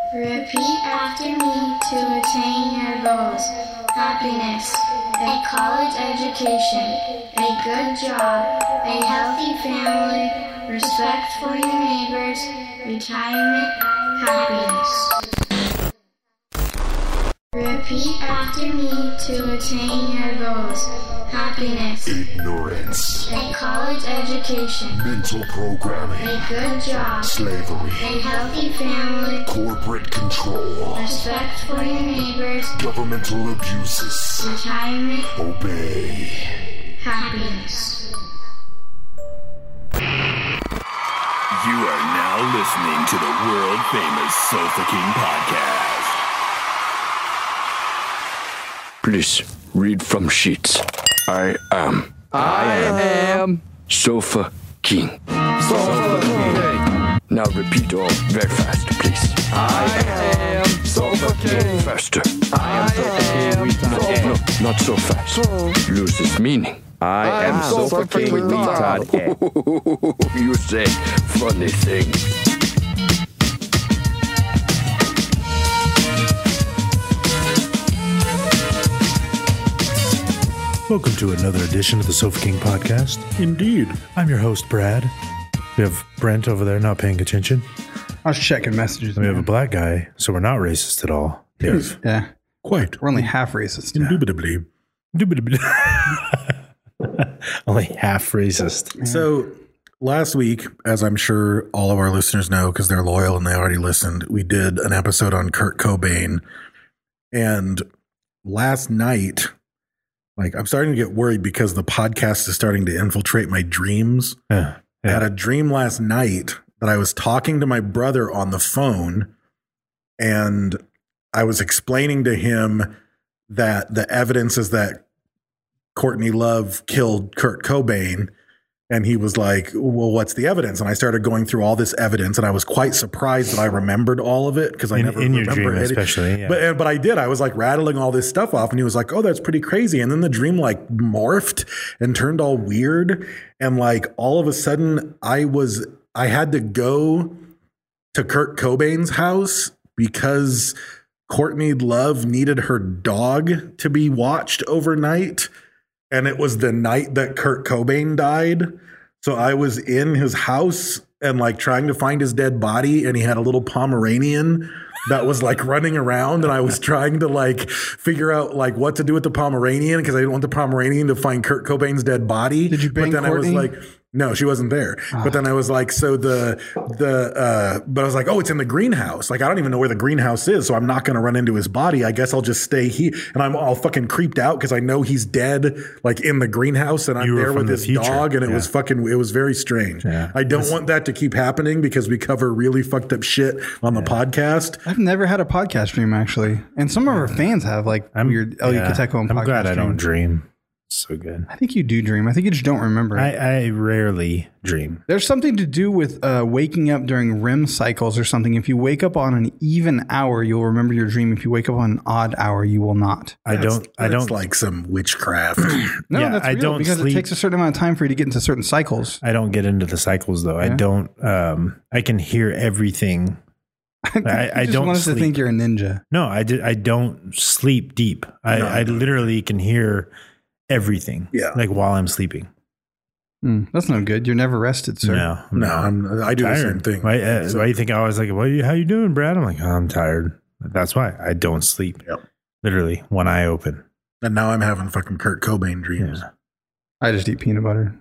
Repeat after me to attain your goals. Happiness, a college education, a good job, a healthy family, respect for your neighbors, retirement, happiness. Repeat after me to attain your goals. Happiness. Ignorance. A college education. Mental programming. A good job. Slavery. A healthy family. Corporate control. Respect for your neighbors. Governmental abuses. Retirement. Obey. Happiness. You are now listening to the world famous Sofa King podcast. Please read from sheets. I am Sofa King. Sofa King. Now repeat all very fast, please. I am Sofa King. Faster. I am Sofa King. No, not so fast. Loses meaning. I am Sofa King with Todd. You say funny things. Welcome to another edition of the Sofa King podcast. Indeed. I'm your host, Brad. We have Brent over there not paying attention. I was checking messages. And we have a black guy, so we're not racist at all. Yes. Yeah. Quite. We're only half racist. Indubitably. Only half racist. Yeah. So last week, as I'm sure all of our listeners know because they're loyal and they already listened, we did an episode on Kurt Cobain. And last night, I'm starting to get worried because the podcast is starting to infiltrate my dreams. Yeah. I had a dream last night that I was talking to my brother on the phone, and I was explaining to him that the evidence is that Courtney Love killed Kurt Cobain. And he was like, well, what's the evidence? And I started going through all this evidence, and I was quite surprised that I remembered all of it because I never in remember your dream, it. especially. Yeah. But I did. I was rattling all this stuff off, and he was like, oh, that's pretty crazy. And then the dream morphed and turned all weird. And all of a sudden I had to go to Kurt Cobain's house because Courtney Love needed her dog to be watched overnight. And it was the night that Kurt Cobain died. So I was in his house and trying to find his dead body. And he had a little Pomeranian that was running around. And I was trying to figure out what to do with the Pomeranian because I didn't want the Pomeranian to find Kurt Cobain's dead body. Did you bang Courtney? I was no, she wasn't there. Oh. But then I was but I was oh, it's in the greenhouse. I don't even know where the greenhouse is. So I'm not going to run into his body. I guess I'll just stay here. And I'm all fucking creeped out because I know he's dead, in the greenhouse. And I'm there with his dog. And it was very strange. Yeah. I don't want that to keep happening because we cover really fucked up shit on the podcast. I've never had a podcast dream, actually. And some of our fans have weird Elliot Kateco podcast. I'm glad I don't dreams. dream. So good. I think you do dream. I think you just don't remember it. I rarely dream. There's something to do with waking up during REM cycles or something. If you wake up on an even hour, you'll remember your dream. If you wake up on an odd hour, you will not. I don't like some witchcraft. No, yeah, that's real, I don't because sleep. It takes a certain amount of time for you to get into certain cycles. I don't get into the cycles though. Yeah. I don't. I can hear everything. I don't want us to think you're a ninja. No, I don't sleep deep. I literally can hear everything. Yeah. While I'm sleeping. That's no good. You're never rested, sir. No, I do tired. The same thing. Why do you think I was how you doing, Brad? I'm I'm tired. That's why I don't sleep. Yep. Literally one eye open. And now I'm having fucking Kurt Cobain dreams. Yeah. I just eat peanut butter.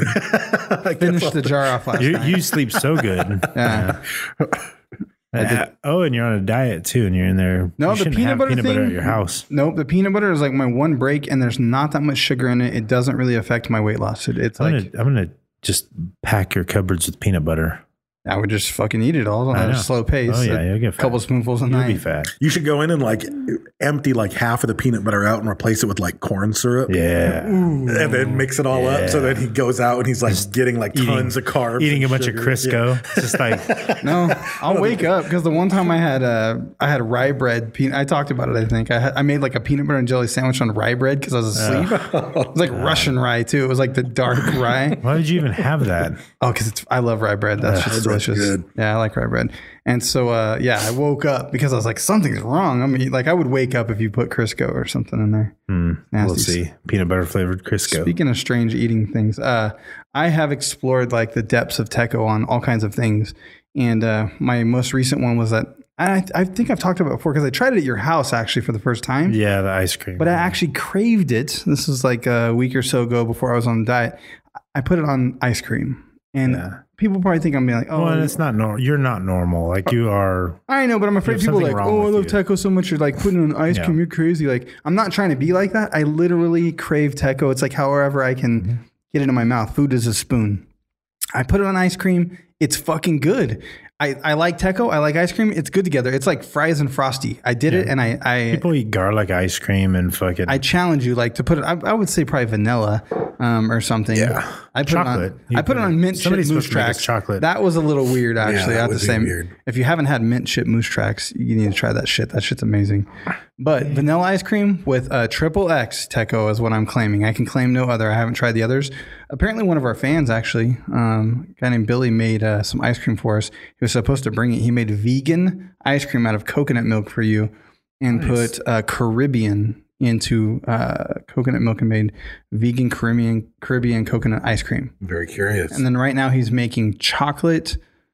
I finished the jar off last night. You sleep so good. Yeah. And you're on a diet too, and you're in there. No, the peanut butter thing at your house. Nope, the peanut butter is my one break, and there's not that much sugar in it. It doesn't really affect my weight loss. I'm gonna just pack your cupboards with peanut butter. I would just fucking eat it all on a slow pace. Oh yeah, you'll get fat. A couple spoonfuls a night. You'll be fat. You should go in and empty half of the peanut butter out and replace it with corn syrup. Yeah. Ooh. And then mix it all up. So then he goes out and he's getting tons of carbs. Eating a bunch of Crisco. Yeah. Just No, I'll wake up because the one time I had rye bread. I talked about it, I think. I made a peanut butter and jelly sandwich on rye bread because I was asleep. It was Russian rye too. It was the dark rye. Why would you even have that? Oh, because I love rye bread. That's just delicious. good. Yeah, I like rye bread. And so, I woke up because I was like, something's wrong. I mean, like I would wake up if you put Crisco or something in there. We'll Nasty. see. Peanut butter flavored Crisco. Speaking of strange eating things, I have explored like the depths of Teco on all kinds of things. And my most recent one was that I think I've talked about it before because I tried it at your house actually for the first time. Yeah, the ice cream. But I actually craved it. This was like a week or so ago before I was on the diet. I put it on ice cream. And people probably think I'm being like, oh. Well, it's not normal. You're not normal. Like you are. I know, but I'm afraid people are like, something oh, I wrong love with you. Teco so much. You're like putting it on ice cream. You're crazy. Like, I'm not trying to be like that. I literally crave Teco. It's like however I can get it in my mouth. Food is a spoon. I put it on ice cream. It's fucking good. I like Teco. I like ice cream. It's good together. It's like fries and Frosty. I did it, and I People eat garlic ice cream and fucking. I challenge you, like to put it. I would say probably vanilla, or something. Yeah. I put Chocolate. It on. I put it on mint chip Somebody's moose supposed to make us tracks. chocolate. That was a little weird, actually. that I have would to say, be weird. if you haven't had mint chip moose tracks, you need to try that shit. That shit's amazing. But vanilla ice cream with a triple X Teco is what I'm claiming. I can claim no other. I haven't tried the others. Apparently, one of our fans actually, a guy named Billy, made some ice cream for us. He was supposed to bring it. He made vegan ice cream out of coconut milk for you, and put Caribbean into coconut milk and made vegan Caribbean coconut ice cream. I'm very curious. And then right now he's making chocolate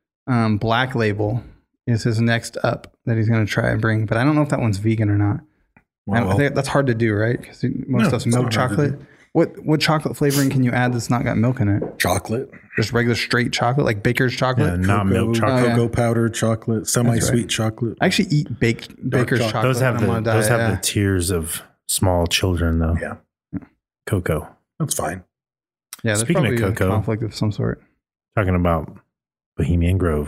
Black Label is his next up that he's going to try and bring. But I don't know if that one's vegan or not. I think that's hard to do, right? Because most stuff's milk not hard to chocolate. What chocolate flavoring can you add that's not got milk in it? Chocolate. Just regular straight chocolate, like baker's chocolate? Yeah, not milk chocolate. Cocoa powder chocolate, semi-sweet chocolate. I actually eat baker's chocolate. Those have when I'm on a those diet, have the tears of small children though. Yeah. Cocoa. That's fine. Yeah, there's Speaking of probably a cocoa. conflict of some sort. Talking about Bohemian Grove.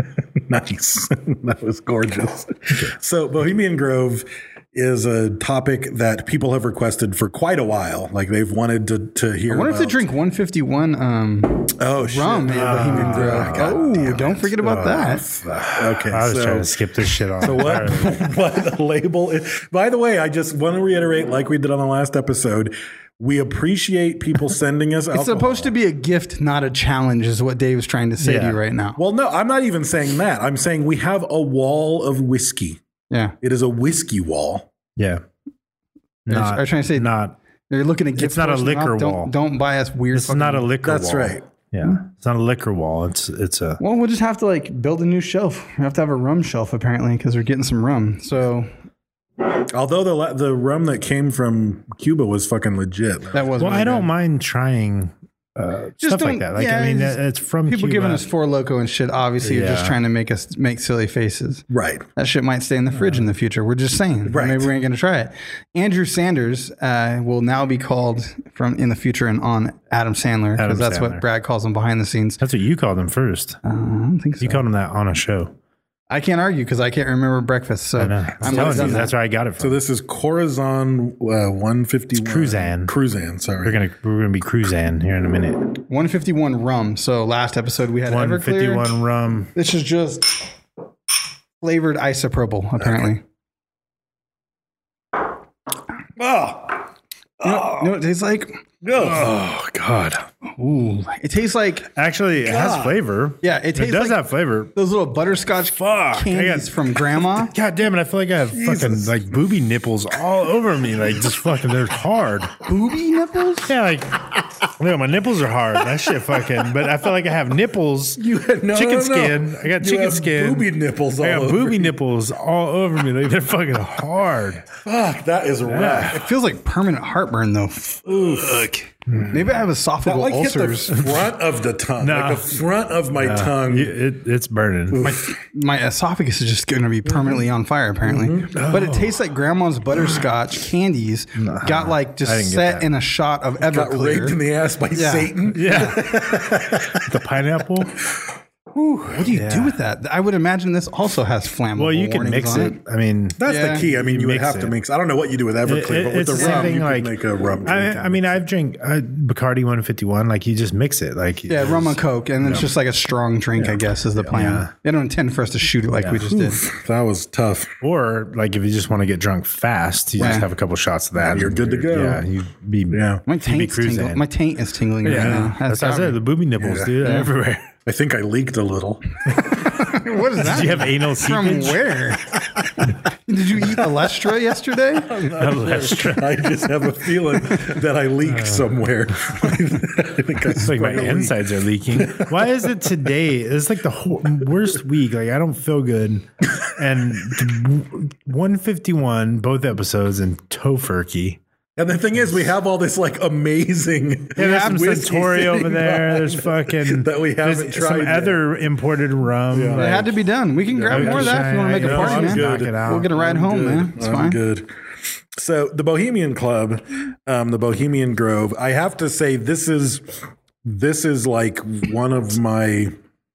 Nice. That was gorgeous. So Bohemian Grove is a topic that people have requested for quite a while. Like they've wanted to hear I wanted about. to drink 151 rum in Bohemian Grove. Oh, don't forget about that. Okay. I was trying to skip this shit off. So what label is, by the way, I just want to reiterate, like we did on the last episode, we appreciate people sending us alcohol. It's supposed to be a gift, not a challenge, is what Dave's trying to say to you right now. Well, no, I'm not even saying that. I'm saying we have a wall of whiskey. Yeah. It is a whiskey wall. Yeah. Are you trying to say not? You're looking at gift It's not a horse liquor mouth? wall. Don't buy us weird. It's not a liquor That's wall. right. Yeah. It's not a liquor wall. It's a. Well, we'll just have to like build a new shelf. We have to have a rum shelf apparently because we're getting some rum. So Although the rum that came from Cuba was fucking legit. that was. Well, really I don't good. mind trying stuff like that. Like, yeah, I mean, it's from people Cuba. giving us Four Loko and shit. Obviously, you're just Yeah. trying to make us make silly faces. Right. That shit might stay in the fridge in the future. We're just saying. Right. Maybe we ain't going to try it. Andrew Sanders will now be called from in the future and on Adam Sandler because Adam that's Sandler. what Brad calls him behind the scenes. That's what you called him first. I don't think so. You called him that on a show. I can't argue because I can't remember breakfast. So I know. I'm telling you, that's where I got it So from. this is Corazon 151. Cruzan. Cruzan, sorry. We're gonna be Cruzan here in a minute. 151 rum. So last episode we had Everclear. 151 rum. This is just flavored isopropyl, apparently. Oh, You know what it tastes like? Oh God! Ooh, it tastes like Actually, it has flavor. Yeah, it tastes does like have flavor. those little butterscotch Fuck, candies from Grandma. God damn it! I feel like I have fucking like booby nipples all over me. Like just fucking, they're hard. Booby nipples? Yeah, like yeah, my nipples are hard. That shit fucking. But I feel like I have nipples. Chicken skin. I got chicken skin. Booby nipples all I got over booby you. nipples all over me. Like they're fucking hard. Fuck, that is rough. It feels like permanent heartburn, though. Fuck. Maybe I have That esophageal like hit the ulcers. front of the tongue. No. Like the front of my tongue. It's burning. My esophagus is just going to be permanently on fire, apparently. But it tastes like Grandma's butterscotch candies got like I just didn't get set that. in a shot of Got raped in Everclear. the ass by Yeah. Satan. Yeah. The pineapple. What do you do with that? I would imagine this also has flammable Well, you can warnings mix on it. I mean, That's Yeah. the key. I mean, You you would mix have to it. mix. I don't know what you do with Everclear, but with it's the the same rum, thing, you like, could make a rum. I mean, I've drank Bacardi 151. Like you just mix it. Like Yeah, rum and Coke, and it's just like a strong drink, I guess, is the plan. Yeah. They don't intend for us to shoot it like we just did. That was tough. Or like if you just want to get drunk fast, you Yeah. just have a couple shots of that. You're good to go. Yeah, you be Yeah. My you be taint's tingling. cruising. My taint is tingling right now. That's how I got said. me. The booby nipples, dude, Yeah. everywhere. I think I leaked a little. What is that? Did you have anal From seepage? where? Did you eat Alestra yesterday? Alestra. I just have a feeling that I leaked somewhere. I think I It's like my sprung a leak. insides are leaking. Why is it today? It's like the worst week. Like I don't feel good. And 151, both episodes, and Tofurkey. And the thing is, we have all this like amazing. Yeah, there's some whiskey Centauri over sitting there. by There's fucking that we haven't there's tried some yet. other imported rum. Yeah. It had to be done. We can grab more of that if you want to make a No, party, I'm man. good. Knock it out. We'll get a ride home, man. It's I'm fine. good. So the Bohemian Club, the Bohemian Grove. I have to say, this is like one of my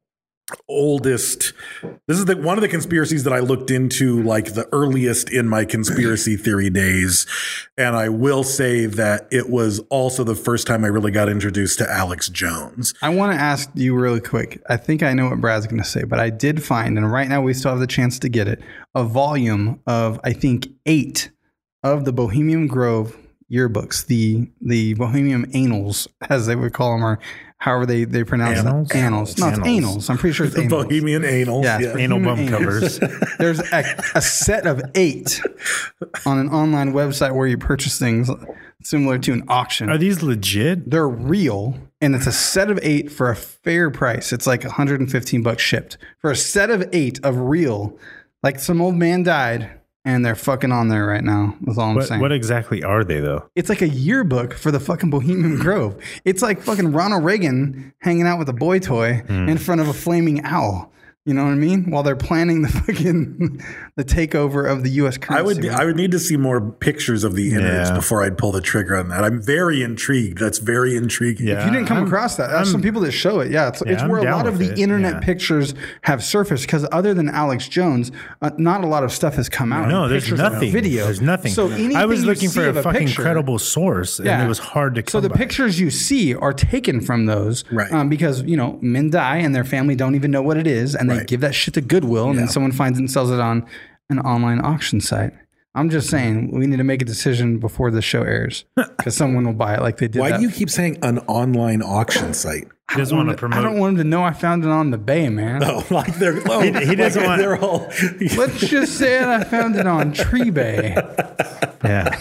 oldest. This is one of the conspiracies that I looked into, like the earliest in my conspiracy theory days. And I will say that it was also the first time I really got introduced to Alex Jones. I want to ask you really quick. I think I know what Brad's going to say, but I did find, and right now we still have the chance to get it, a volume of, I think, 8 of the Bohemian Grove yearbooks, the Bohemian Annals, as they would call them, or however they pronounce Annals? it. Annals. No, it's Annals. Annals. I'm pretty sure it's The Annals. Bohemian Anal. Yeah, Yeah. Anal bum Bohemian covers. There's a set of 8 on an online website where you purchase things similar to an auction. Are these legit? They're real, and it's a set of 8 for a fair price. It's like $115 shipped for a set of 8 of real. Like some old man died, and they're fucking on there right now. That's all I'm saying. What exactly are they though? It's like a yearbook for the fucking Bohemian Grove. It's like fucking Ronald Reagan hanging out with a boy toy in front of a flaming owl. You know what I mean? While they're planning the fucking the takeover of the U.S. currency. I would need to see more pictures of the innards Yeah. before I'd pull the trigger on that. I'm very intrigued. That's very intriguing. Yeah. If you didn't come across that, there's some people that show it. Yeah, it's I'm where a down lot of with the it. internet Yeah. pictures have surfaced. Because other than Alex Jones, not a lot of stuff has come out. No, there's Pictures and nothing. Video. There's nothing. So anything I was you looking see for of a fucking picture- credible source, and it was hard to come So the by. pictures you see are taken from those, Right. because men die and their family don't even know what it is, and they Right. give that shit to Goodwill, and then Yeah. someone finds it and sells it on an online auction site. I'm just saying we need to make a decision before the show airs, because someone will buy it like they did. Why that. do you keep saying an online auction site? He doesn't want to promote. I don't want him to know I found it on the bay, man. Oh, like they're He doesn't like want- They're all. Let's just say I found it on Tree Bay. Yeah.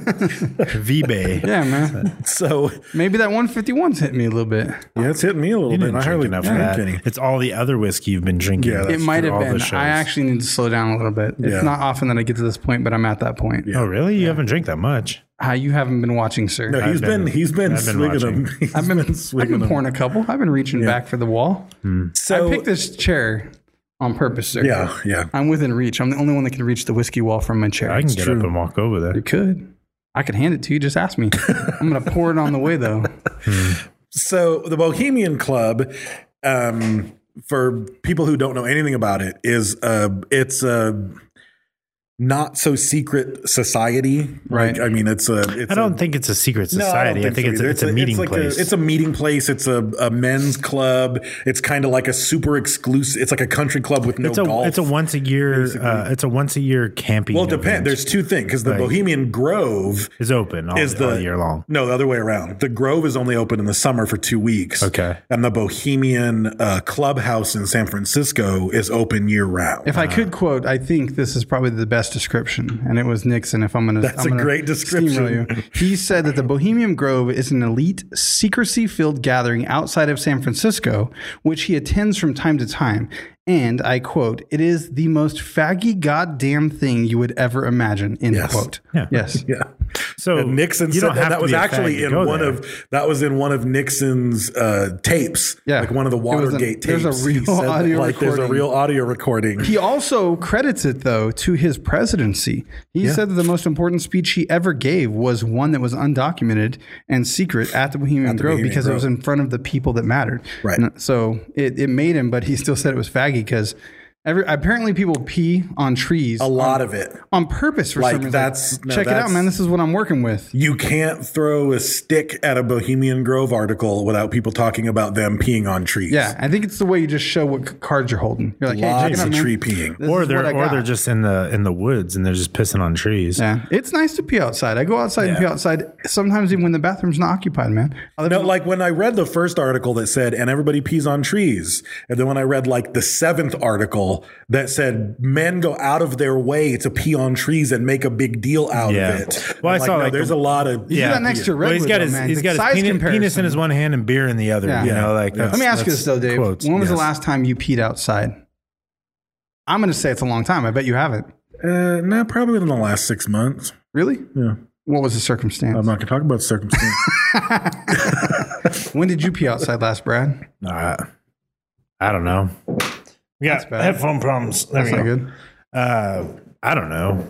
V-Bay. Yeah, man. So Maybe that 151's hit me a little bit. yeah, it's hitting me a little You bit. didn't I drink hardly enough for drank that. any. It's all the other whiskey you've been drinking. Yeah, It might through have all the been. shows. I actually need to slow down a little bit. Yeah. It's not often that I get to this point, but I'm at that point. Oh, really? You haven't drank that much. How you haven't been watching, sir? No, he's been I've been swinging them. watching. He's I've been swinging them. pouring a couple. I've been reaching back for the wall. So I picked this chair on purpose, sir. yeah, yeah. I'm within reach. I'm the only one that can reach the whiskey wall from my chair. I can get true. up and walk over there. You could. I could hand it to you. Just ask me. I'm going to pour it on the way, though. So the Bohemian Club, for people who don't know anything about it, is it's a not so secret society. Right. Like, I mean, it's I don't think it's a secret society. I think so either. it's a meeting like place. It's a meeting place. It's a men's club. It's kind of like a super exclusive. It's like a country club with no golf. It's a once a year. basically. It's a once a year camping. Well, it depends. event. There's two things because the Right. Bohemian Grove is open all year long. No, the other way around. The Grove is only open in the summer for 2 weeks. Okay. And the Bohemian Clubhouse in San Francisco is open year round. If I could quote, I think this is probably the best description, and it was Nixon. If I'm going to, That's a great description. He said that the Bohemian Grove is an elite, secrecy-filled gathering outside of San Francisco, which he attends from time to time. And I quote, "It is the most faggy goddamn thing you would ever imagine." End Yes. quote. Yeah. Yes. Yeah. So And Nixon you said don't have that to was be a fag actually to in go one there. of Nixon's tapes. Yeah. Like one of the It was Watergate there's tapes. a real He said that, audio like there's a recording. real audio recording. He also credits it, though, to his presidency. He said that the most important speech he ever gave was one that was undocumented and secret at the Bohemian Grove Bohemian because it was Grove. in front of the people that mattered. Right. And so it made him, but he still said it was faggy because Apparently people pee on trees. A lot of it. On purpose for Like, some reason. that's- Check it out, man. This is what I'm working with. You can't throw a stick at a Bohemian Grove article without people talking about them peeing on trees. Yeah, I think it's the way you just show what cards you're holding. You're like, hey, check it Lots out, of man. tree peeing. This Or is what I got. they're just in the woods and they're just pissing on trees. Yeah, it's nice to pee outside. I go outside and pee outside. Sometimes even when the bathroom's not occupied, man. No, like when I read the first article that said, and everybody pees on trees. And then when I read like the 7th article that said, men go out of their way to pee on trees and make a big deal out Yeah. of it. Well, I I'm saw, no, like, there's the- a lot of. You do that next to redwood, Well, he's got though, his man. he's The got size his penis in comparison. his one hand and beer in the other. Yeah. You know, like Let me ask you this though, Dave. Quotes. When was the Yes. last time you peed outside? I'm going to say it's a long time. I bet you haven't. No, probably within the last 6 months. Really? Yeah. What was the circumstance? I'm not going to talk about circumstance. When did you pee outside last, Brad? I don't know. We got bad. headphone problems. There That's we not go. good. I don't know.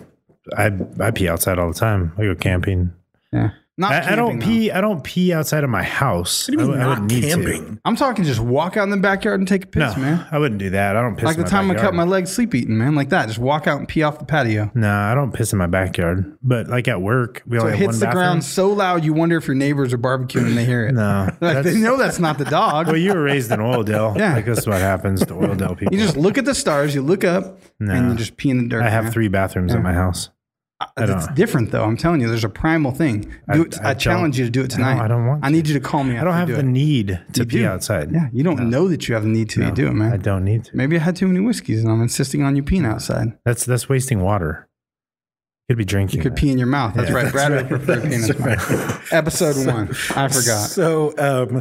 I pee outside all the time. I go camping. Yeah. Not I don't camping, pee. I don't pee outside of my house. What do you mean I wouldn't not need camping? to. I'm talking just walk out in the backyard and take a piss, No, man. I wouldn't do that. I don't piss Like in the my time I backyard. cut my leg sleep eating, man. Like that. Just walk out and pee off the patio. No, I don't piss in my backyard. But like at work, we So only it have hits one the bathroom. ground so loud you wonder if your neighbors are barbecuing and they hear it. No, Like, they know that's not the dog. Well, you were raised in Oildale. Yeah. Like, this is what happens to Oildale people. You just look at the stars, you look up, No. and you just pee in the dirt. I have man. 3 bathrooms in my house. I It's don't. different though. I'm telling you, there's a primal thing. I challenge you to do it tonight. I don't want I need you to call me. I don't have after the you do it. need to You pee do. outside. Yeah, you don't know that you have the need to. You do it, man. I don't need to. Maybe I had too many whiskeys and I'm insisting on you peeing outside. That's wasting water. You could be drinking. You could pee in your mouth. That's right. Brad would prefer peeing in his mouth. Episode 1. I forgot. So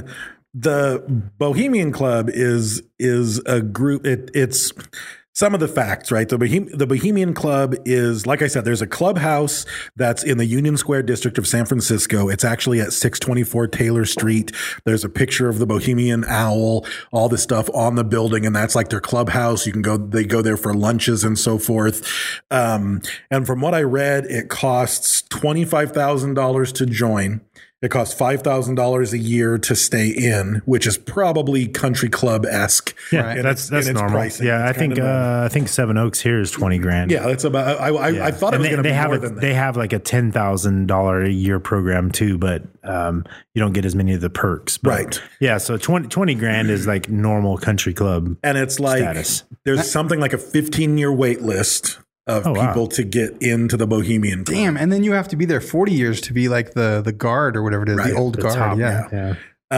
the Bohemian Club is a group. It's some of the facts, right? The Bohemian Club is, like I said, there's a clubhouse that's in the Union Square district of San Francisco. It's actually at 624 Taylor Street. There's a picture of the Bohemian Owl, all this stuff on the building, and that's like their clubhouse. You can go, they go there for lunches and so forth. And from what I read, it costs $25,000 to join. It costs $5,000 a year to stay in, which is probably country club-esque. Yeah, that's normal. pricing. Yeah, It's I think kinda normal. I think Seven Oaks here is $20,000. Yeah, that's about. I thought it was going to be more than that. They have like a $10,000 a year program too, but you don't get as many of the perks. But Right. Yeah, so $20,000 is like normal country club. And it's like status. there's something like a 15-year wait list of Oh, wow. people to get into the Bohemian Club. Damn. And then you have to be there 40 years to be like the guard or whatever it is, Right, the old the guard. top, yeah. yeah.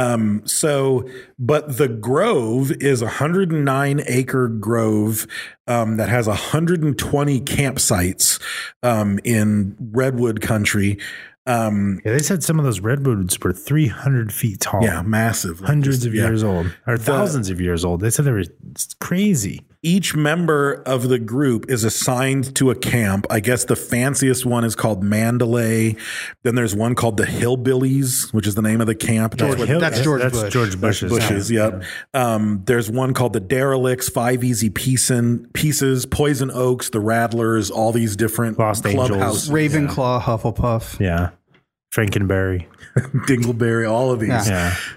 But the Grove is a 109-acre grove that has 120 campsites in redwood country. Yeah, they said some of those redwoods were 300 feet tall. Yeah, massive. Like Hundreds just- of yeah. years old, or thousands of years old. They said they were it's crazy. Each member of the group is assigned to a camp. I guess the fanciest one is called Mandalay. Then there's one called the Hillbillies, which is the name of the camp. George Bush. That's George That's Bush. George Bush's. Bushes, yep. There's one called the Derelicts, 5 Easy Pieces, Poison Oaks, the Rattlers, all these different Lost Angels. clubhouses. Ravenclaw, Hufflepuff. Yeah, Frankenberry. Dingleberry, all of these.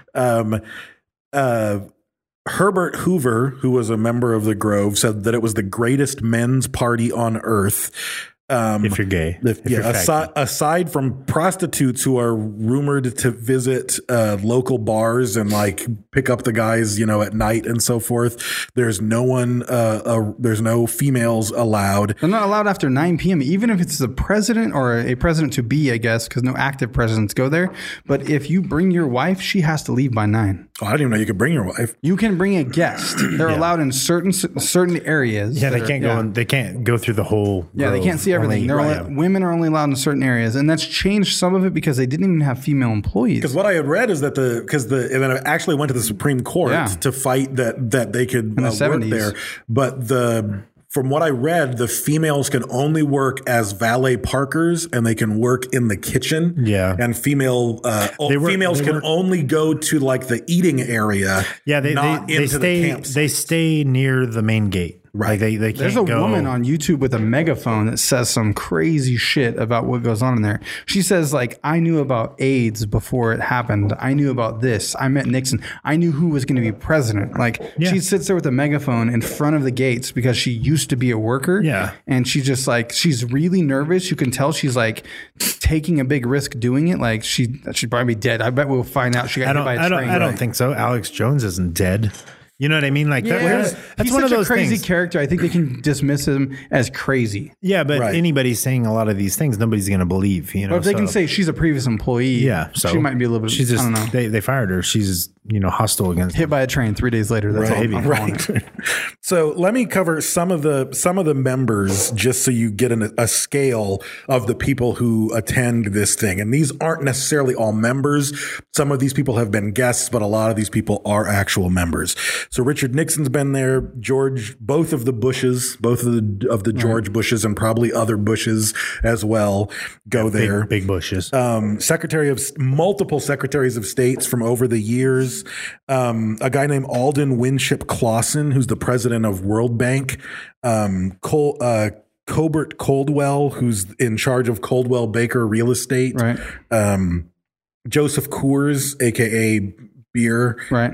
Yeah. Herbert Hoover, who was a member of the Grove, said that it was the greatest men's party on earth. If you're gay. If you're Aside from prostitutes who are rumored to visit local bars and like pick up the guys, at night and so forth, there's no one, there's no females allowed. They're not allowed after 9 p.m., even if it's the president or a president to be, I guess, because no active presidents go there. But if you bring your wife, she has to leave by 9. Oh, I didn't even know you could bring your wife. You can bring a guest. They're allowed in certain areas. Yeah, that they can't go. They can't go through the whole. Yeah, they can't see everything. Women are only allowed in certain areas, and that's changed some of it because they didn't even have female employees. Because what I had read is that and then I actually went to the Supreme Court to fight that they could In the work 70s. there, but from what I read, the females can only work as valet parkers, and they can work in the kitchen. Yeah. And females can only go to like the eating area. Yeah, they not into stay the campsite. they stay near the main gate. Like they can't There's a go. woman on YouTube with a megaphone that says some crazy shit about what goes on in there. She says, like, I knew about AIDS before it happened. I knew about this. I met Nixon. I knew who was going to be president. Like, she sits there with a megaphone in front of the gates because she used to be a worker. Yeah. And she just, like, she's really nervous. You can tell she's, like, taking a big risk doing it. Like, she'd probably be dead. I bet we'll find out she got hit by a train. I don't think so. Alex Jones isn't dead. You know what I mean? Like that's he's one such of those a crazy things. character. I think they can dismiss him as crazy. Yeah, but Right. anybody saying a lot of these things, nobody's going to believe. You know, But if they can so- say she's a previous employee, yeah, so she might be a little bit. She's just I don't know. they fired her. She's hostile against Hit by a train 3 days later. That's all. I'm calling it. Right. So let me cover some of the members just so you get a scale of the people who attend this thing. And these aren't necessarily all members. Some of these people have been guests, but a lot of these people are actual members. So Richard Nixon's been there. Both of the George Bushes and probably other Bushes as well go there. big bushes. Multiple secretaries of states from over the years. A guy named Alden Winship Clausen, who's the president of World Bank. Colbert Coldwell, who's in charge of Coldwell Baker Real Estate. Right. Joseph Coors, aka Beer. Right.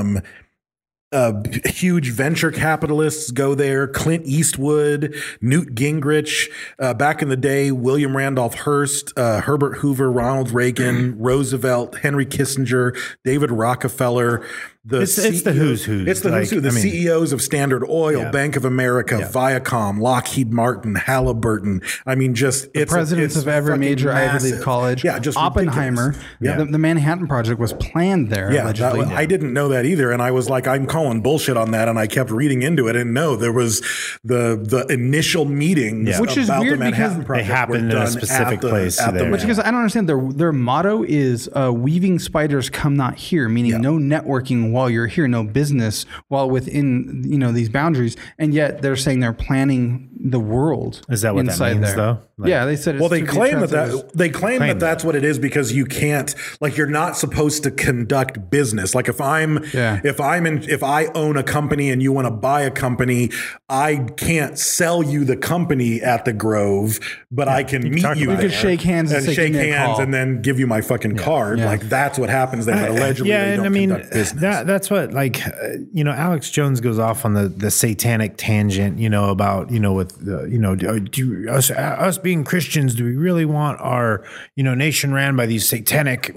Huge venture capitalists go there. Clint Eastwood, Newt Gingrich, back in the day, William Randolph Hearst, Herbert Hoover, Ronald Reagan, Roosevelt, Henry Kissinger, David Rockefeller. It's the who's who. It's the who's who. The CEOs of Standard Oil, Yeah. Bank of America, Viacom, Lockheed Martin, Halliburton. I mean, just The presidents of every fucking major Ivy League massive. college. Yeah, just Oppenheimer. ridiculous. The Manhattan Project was planned there. Yeah, allegedly. I didn't know that either, and I was like, I'm calling bullshit on that, and I kept reading into it, and no, there was the initial meetings Which is about weird the Manhattan because Project they happened were in a done specific place at the there. Which, because I don't understand, their motto is weaving spiders come not here, meaning no networking while you're here, no business while within these boundaries, and yet they're saying they're planning the world. Is that what that inside means, there. though? Like- Yeah, they said. It's Well, they to be claim translated that Claim that's what it is because you can't, like, you're not supposed to conduct business. Like if I own a company and you want to buy a company, I can't sell you the company at the Grove, but I can meet talk you. about We it. could shake hands and say, shake "Give me a hands call." and then give you my fucking card. Yeah. Like that's what happens there. But allegedly, they don't conduct business. that's what Alex Jones goes off on the satanic tangent, about with do us being Christians, do we really want our nation ran by these satanic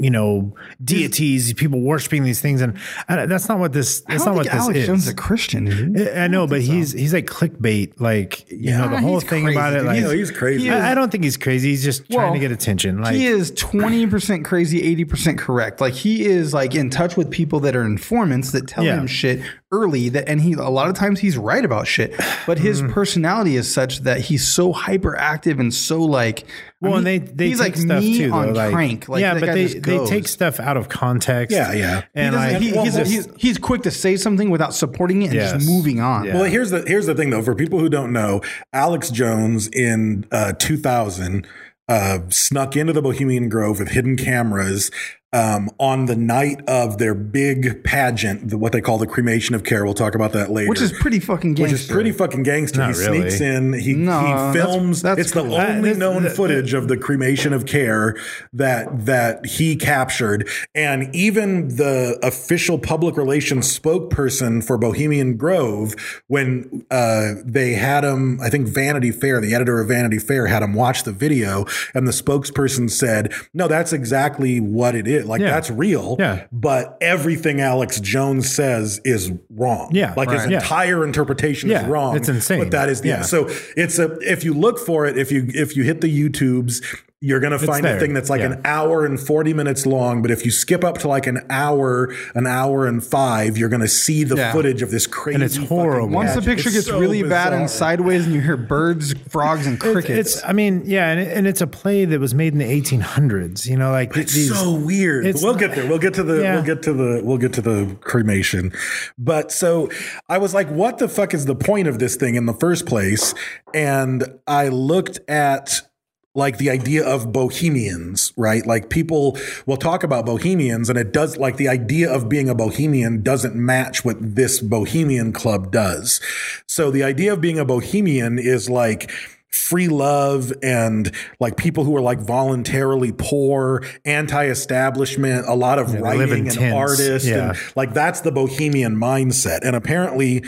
deities, these people worshiping these things? And that's not what this. That's not what this Alex is. Jones is a Christian, is he? I know, but he's like clickbait, like the whole he's thing crazy, about it. dude. Like He's crazy. I don't think he's crazy. He's just trying to Well, get attention. Like He is 20% crazy, 80% correct. Like he is like in touch with people that are informants that tell him shit early and a lot of times he's right about shit, but his personality is such that he's so hyperactive and so like, and they he's take like stuff me too, on though, like, crank. Like, yeah, that but guy they just goes. take stuff out of context. Yeah. And He's quick to say something without supporting it and Yes. just moving on. Yeah. Well, here's the thing though. For people who don't know, Alex Jones in 2000 snuck into the Bohemian Grove with hidden cameras on the night of their big pageant, what they call the cremation of care. We'll talk about that later. Which is pretty fucking gangster. Which is pretty fucking gangster. Not he really. sneaks in. He No, films. that's it's cool. the only known this- footage of the cremation of care that he captured, and even the official public relations spokesperson for Bohemian Grove, when they had him, I think Vanity Fair, the editor of Vanity Fair, had him watch the video, and the spokesperson said, "No, that's exactly what it is. Like that's real. Yeah. But everything Alex Jones says is wrong. Yeah. Like his Right. Yeah. entire interpretation is Yeah. wrong. It's insane. But that is Yeah. So if you look for it, if you hit the YouTubes, you're going to find a there. thing that's like Yeah. an hour and 40 minutes long. But if you skip up to like an hour and 5, you're going to see the Yeah. footage of this crazy. And it's horrible. fucking Once the pageant. picture It's gets so really bad and bizarre. sideways and you hear birds, frogs, and crickets. And it's a play that was made in the 1800s. Like It's these, so weird. it's We'll not- get there. We'll get to the Yeah. we'll get to the cremation. But so I was like, what the fuck is the point of this thing in the first place? And I looked at like the idea of bohemians, right? Like people will talk about bohemians, and it does, like, the idea of being a bohemian doesn't match what this bohemian club does. So the idea of being a bohemian is like free love and like people who are like voluntarily poor, anti-establishment, a lot of live in writing and tents. artists. Yeah. And like that's the bohemian mindset. And apparently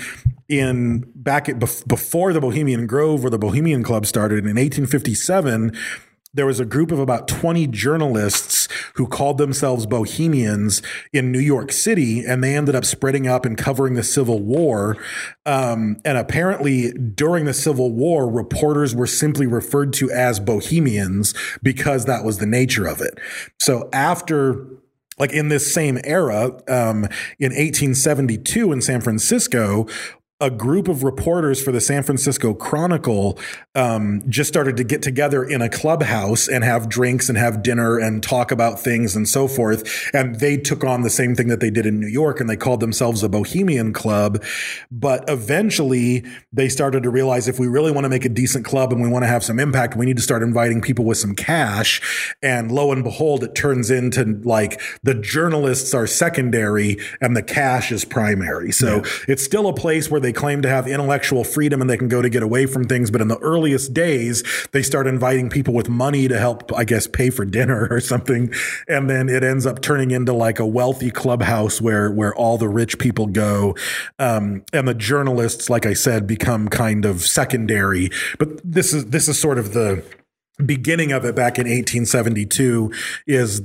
before the Bohemian Grove or the Bohemian Club started in 1857, there was a group of about 20 journalists who called themselves Bohemians in New York City, and they ended up spreading up and covering the Civil War. And apparently during the Civil War, reporters were simply referred to as Bohemians because that was the nature of it. So after, like in this same era, in 1872 in San Francisco, a group of reporters for the San Francisco Chronicle just started to get together in a clubhouse and have drinks and have dinner and talk about things and so forth. And they took on the same thing that they did in New York, and they called themselves a Bohemian Club. But eventually they started to realize if we really want to make a decent club and we want to have some impact, we need to start inviting people with some cash. And lo and behold, it turns into like the journalists are secondary and the cash is primary. So it's still a place where they claim to have intellectual freedom and they can go to get away from things. But in the earliest days, they start inviting people with money to help, I guess, pay for dinner or something. And then it ends up turning into like a wealthy clubhouse where all the rich people go. And the journalists, like I said, become kind of secondary. But this is sort of the beginning of it. Back in 1872 is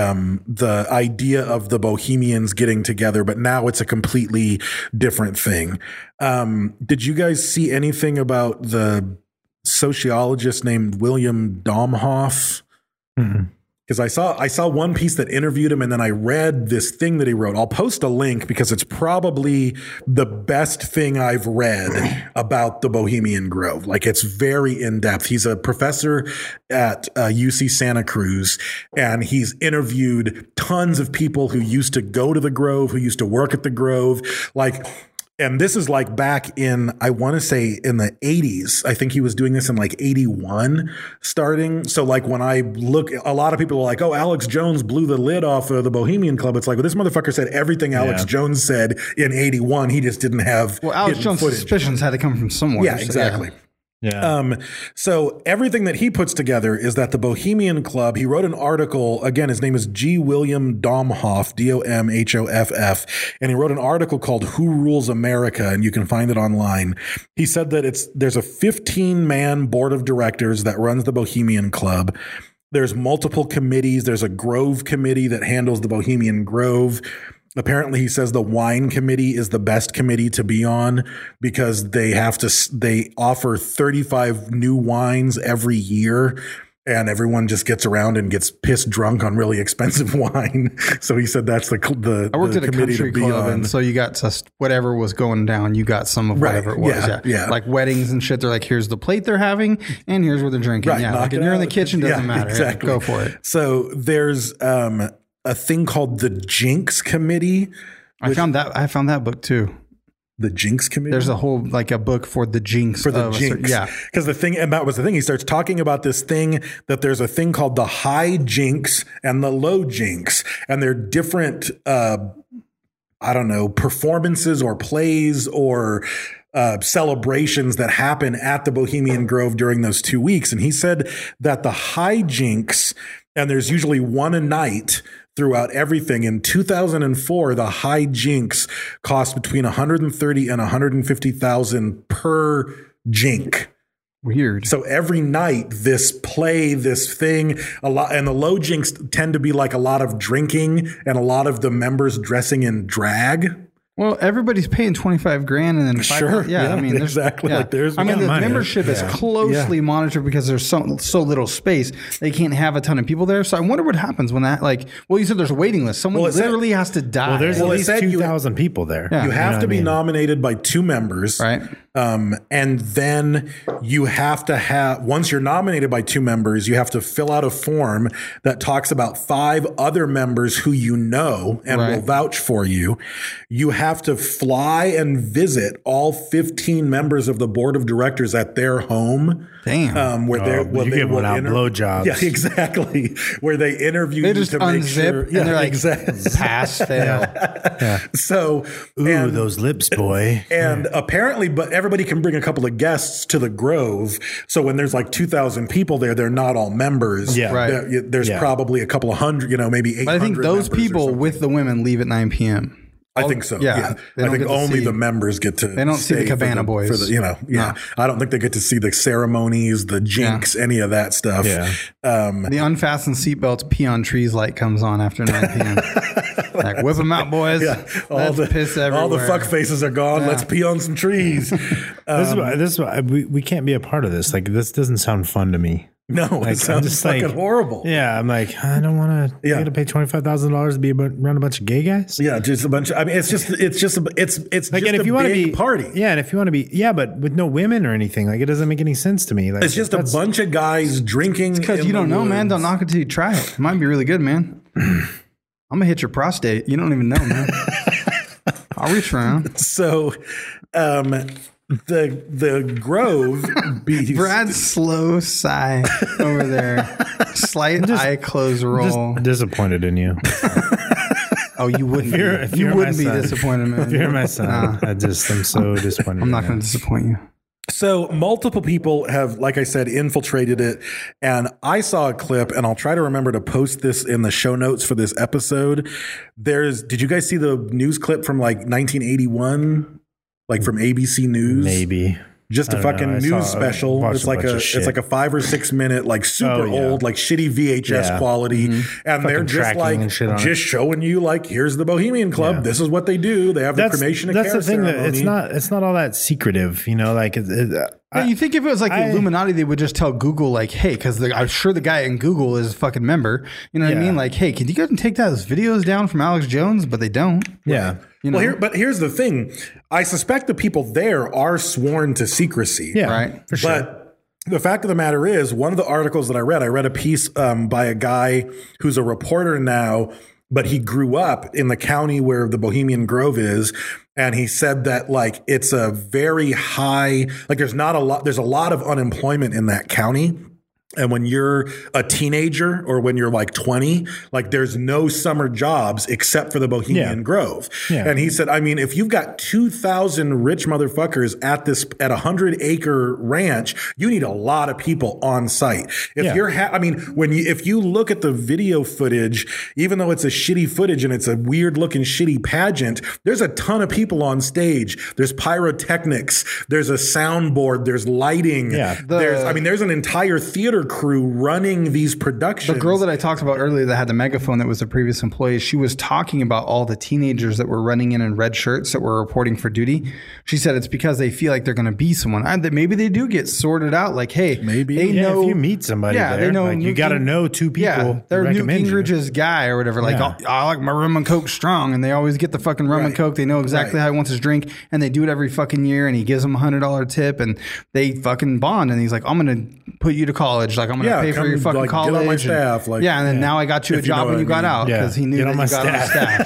the idea of the Bohemians getting together, but now it's a completely different thing. Did you guys see anything about the sociologist named William Domhoff? Because I saw one piece that interviewed him, and then I read this thing that he wrote. I'll post a link because it's probably the best thing I've read about the Bohemian Grove. Like, it's very in depth. He's a professor at UC Santa Cruz, and he's interviewed tons of people who used to go to the Grove, who used to work at the Grove. Like, and this is like back in, I want to say in the 80s. I think he was doing this in like 81 starting. So like when I look, a lot of people are like, oh, Alex Jones blew the lid off of the Bohemian Club. It's like, well, this motherfucker said everything Alex Jones said in 81. He just didn't have Alex Jones' suspicions had to come from somewhere. Yeah, exactly. Yeah. So everything that he puts together is that the Bohemian Club, he wrote an article, again, his name is G. William Domhoff, Domhoff, and he wrote an article called Who Rules America, and you can find it online. He said that there's a 15-man board of directors that runs the Bohemian Club. There's multiple committees. There's a Grove committee that handles the Bohemian Grove. Apparently, he says the wine committee is the best committee to be on because they offer 35 new wines every year, and everyone just gets around and gets pissed drunk on really expensive wine. So he said that's the I worked at a committee country to be club, on. and so you got whatever was going down, you got some of whatever it was. Yeah. Like weddings and shit. They're like, here's the plate they're having, and here's what they're drinking. Right, Yeah, like, and you're in the kitchen, doesn't matter. Exactly. Yeah, go for it. So there's a thing called the Jinx Committee. I found that book too. The Jinx Committee. There's a whole like a book for the Jinx. For the Jinx. Because that was the thing. He starts talking about this thing that there's a thing called the high Jinx and the low Jinx. And they're different, performances or plays or celebrations that happen at the Bohemian Grove during those 2 weeks. And he said that the high Jinx, and there's usually one a night throughout everything. In 2004, the high Jinx cost between $130,000 and $150,000 per Jink. Weird. So every night, this play, this thing, and the low Jinks tend to be like a lot of drinking and a lot of the members dressing in drag. Well, everybody's paying $25,000 and then sure, yeah. I mean, exactly. Yeah. Like there's, I mean, the money. membership is closely monitored because there's so little space. They can't have a ton of people there. So I wonder what happens when that, like, well, you said there's a waiting list. Someone literally has to die. Well, there's at it least said 2,000 people there. Yeah. you have to be what I mean? nominated by 2 members, right? And then you have to have, once you're nominated by 2 members, you have to fill out a form that talks about 5 other members who you know and will vouch for you. You have to fly and visit all 15 members of the board of directors at their home Damn. Where they're But you're giving out blowjobs. Yeah, exactly. Where they interview They you just to make unzip sure. and they're like, exactly. pass, fail. So, Ooh, and, those lips, boy. and apparently, but everybody can bring a couple of guests to the Grove. So when there's like 2,000 people there, they're not all members. Yeah. Right. There's Yeah. probably a couple of hundred, maybe 800. But I think those members or people something. with the women leave at 9 p.m. I think so. Yeah. They I don't think get to only see- the members get to. They don't see the stay for Cabana Boys. For the, No. I don't think they get to see the ceremonies, the jinx, any of that stuff. Yeah. The unfastened seatbelts, pee on trees light comes on after 9 p.m. Like, whip them out, boys. Yeah. Let's piss everywhere. all the fuck faces are gone. Yeah. Let's pee on some trees. This is why we can't be a part of this. Like, this doesn't sound fun to me. No, it I'm sounds just fucking like- horrible. Yeah, I'm like, I don't want to. Yeah. You got to pay $25,000 to be around a bunch of gay guys. Yeah, just a bunch. I mean, it's like, Like, just and a if you want to big be party. yeah, and if you want to be, but with no women or anything, like, it doesn't make any sense to me. Like, It's just a bunch of guys drinking. Because you don't know, man. Don't knock it till you try it. It might be really good, man. I'm going to hit your prostate. You don't even know, man. I'll reach around. So, the Grove beast. Brad's slow sigh over there. Slight eye close roll. Just disappointed in you. Oh, you wouldn't. If You you're wouldn't my be son. disappointed, man. If you're my son, I'm so disappointed. I'm not in going you. to disappoint you. So multiple people have, like I said, infiltrated it. And I saw a clip, and I'll try to remember to post this in the show notes for this episode. Did you guys see the news clip from like 1981? Like from ABC News? Maybe. Just a I don't fucking know. I news saw- special. watched It's a like bunch a of shit. it's like a 5 or 6 minute, like super Oh, yeah. old, like shitty VHS Yeah. quality. And they're Fucking just tracking like and shit on it. just showing you like, here's the Bohemian Club. Yeah. This is what they do. They have the cremation of That's care the thing. That ceremony. it's not all that secretive. Like Yeah, you think if it was like the Illuminati, they would just tell Google, like, hey, because I'm sure the guy in Google is a fucking member. You know what I Yeah. mean? Like, hey, can you go and take those videos down from Alex Jones? But they don't. yeah. You know? Well, here's the thing. I suspect the people there are sworn to secrecy. Yeah. Right. For sure. But the fact of the matter is, one of the articles that I read a piece by a guy who's a reporter now, but he grew up in the county where the Bohemian Grove is. And he said that like it's a very high, like there's a lot of unemployment in that county. And when you're a teenager or when you're like 20, like there's no summer jobs except for the Bohemian Grove. Yeah. And he said, I mean, if you've got 2,000 rich motherfuckers at a 100-acre ranch, you need a lot of people on site. If you're, if you look at the video footage, even though it's a shitty footage and it's a weird looking shitty pageant, there's a ton of people on stage. There's pyrotechnics. There's a soundboard. There's lighting. Yeah. There's an entire theater crew running these productions. The girl that I talked about earlier that had the megaphone that was a previous employee, she was talking about all the teenagers that were running in red shirts that were reporting for duty. She said it's because they feel like they're going to be someone. That maybe they do get sorted out. Like, hey, Maybe. they Yeah, know if you meet somebody there, like, you Newt got to Ging- know two people. Yeah, to they're Newt recommend you. Gingrich's guy or whatever. Like, Yeah. I like my rum and coke strong, and they always get the fucking rum and Right. coke. They know exactly Right. how he wants his drink, and they do it every fucking year. And he gives them $100 tip, and they fucking bond. And he's like, I'm gonna put you to college. Like, I'm gonna Yeah, pay for come, your fucking like, get on college. my And- staff, like- yeah, and then now I got you a If you know job when what you I got mean. out Yeah, because he knew get that on you my got on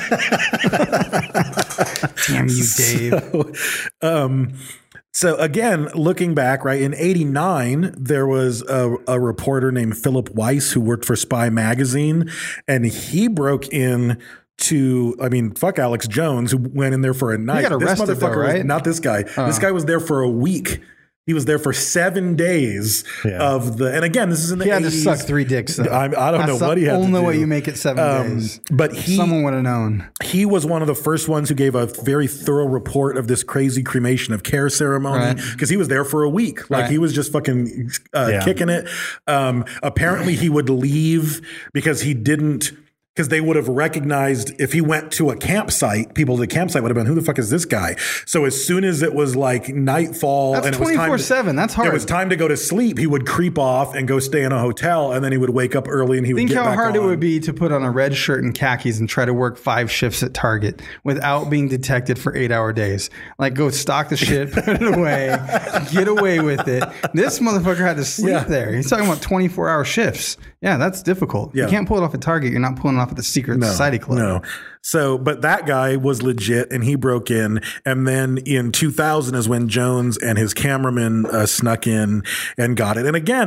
staff. Damn you, Dave. So again, looking back, right, in '89, there was a reporter named Philip Weiss who worked for Spy Magazine, and he broke in to, fuck Alex Jones, who went in there for a night. got arrested, this motherfucker though, right? was not this guy. This guy was there for a week. He was there for 7 days and again, this is in the 80s. He had to suck 3 dicks. Though. I don't know what he had to do. Only way you make it 7 days. But someone would have known. He was one of the first ones who gave a very thorough report of this crazy cremation of care ceremony because he was there for a week. Like he was just fucking kicking it. Apparently he would leave because because they would have recognized if he went to a campsite, people at the campsite would have been, who the fuck is this guy? So as soon as it was like nightfall That's and it was time 24/7. That's hard. It was time to go to sleep. He would creep off and go stay in a hotel, and then he would wake up early and he would Think get how back hard it on. would be to put on a red shirt and khakis and try to work 5 shifts at Target without being detected for 8-hour days. Like, go stock the shit, put it away, get away with it. This motherfucker had to sleep there. He's talking about 24-hour shifts. Yeah, that's difficult. Yeah. You can't pull it off at Target. You're not pulling it off off at the secret society club. No. So, but that guy was legit and he broke in. And then in 2000 is when Jones and his cameraman snuck in and got it. And again,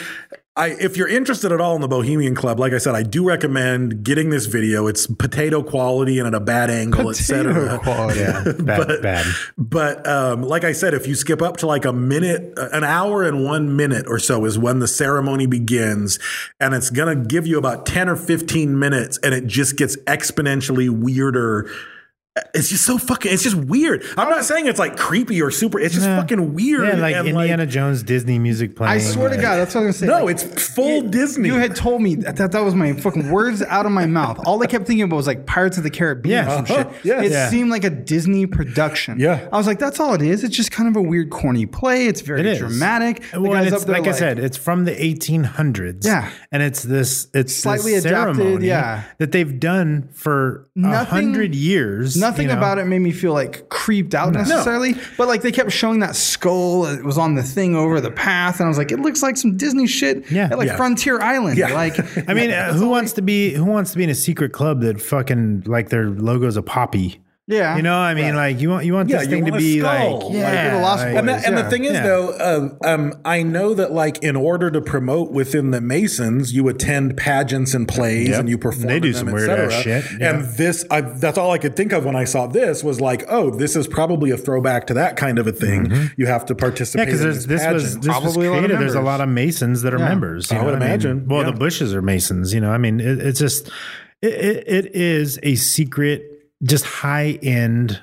if you're interested at all in the Bohemian Club, like I said, I do recommend getting this video. It's potato quality and at a bad angle, etc. Quality. Yeah, bad. But like I said, if you skip up to like an hour and 1 minute or so is when the ceremony begins, and it's going to give you about 10 or 15 minutes, and it just gets exponentially weirder. It's just so fucking, it's just weird. I'm not saying it's like creepy or super, it's just fucking weird. Yeah, like and Indiana Jones Disney music playing. I swear to God, that's what I was going to say. No, it's full Disney. You had told me that was my fucking words out of my mouth. All I kept thinking about was like Pirates of the Caribbean or some shit. Yeah. It seemed like a Disney production. Yeah. I was like, that's all it is. It's just kind of a weird, corny play. It's very dramatic. Well, and it's, like I said, it's from the 1800s. Yeah. And it's slightly this adapted, ceremony that they've done for 100 years. Nothing about it made me feel like creeped out necessarily, but like they kept showing that skull. It was on the thing over the path, and I was like, it looks like some Disney shit. Yeah, at like Frontier Island. Yeah. Like, I mean, who wants to be in a secret club that fucking like their logo's a poppy? Yeah, you know, I mean, like you want this thing to be like, the Lost Boys. And the thing is, though, I know that like in order to promote within the Masons, you attend pageants and plays and you perform. They do in them, some weird ass shit. Yeah. And this, that's all I could think of when I saw this was like, oh, this is probably a throwback to that kind of a thing. Mm-hmm. You have to participate. Yeah, because this was created. There's a lot of Masons that are members. I would imagine. Well, the Bushes are Masons. You know, I mean, it's just it is a secret, just high end.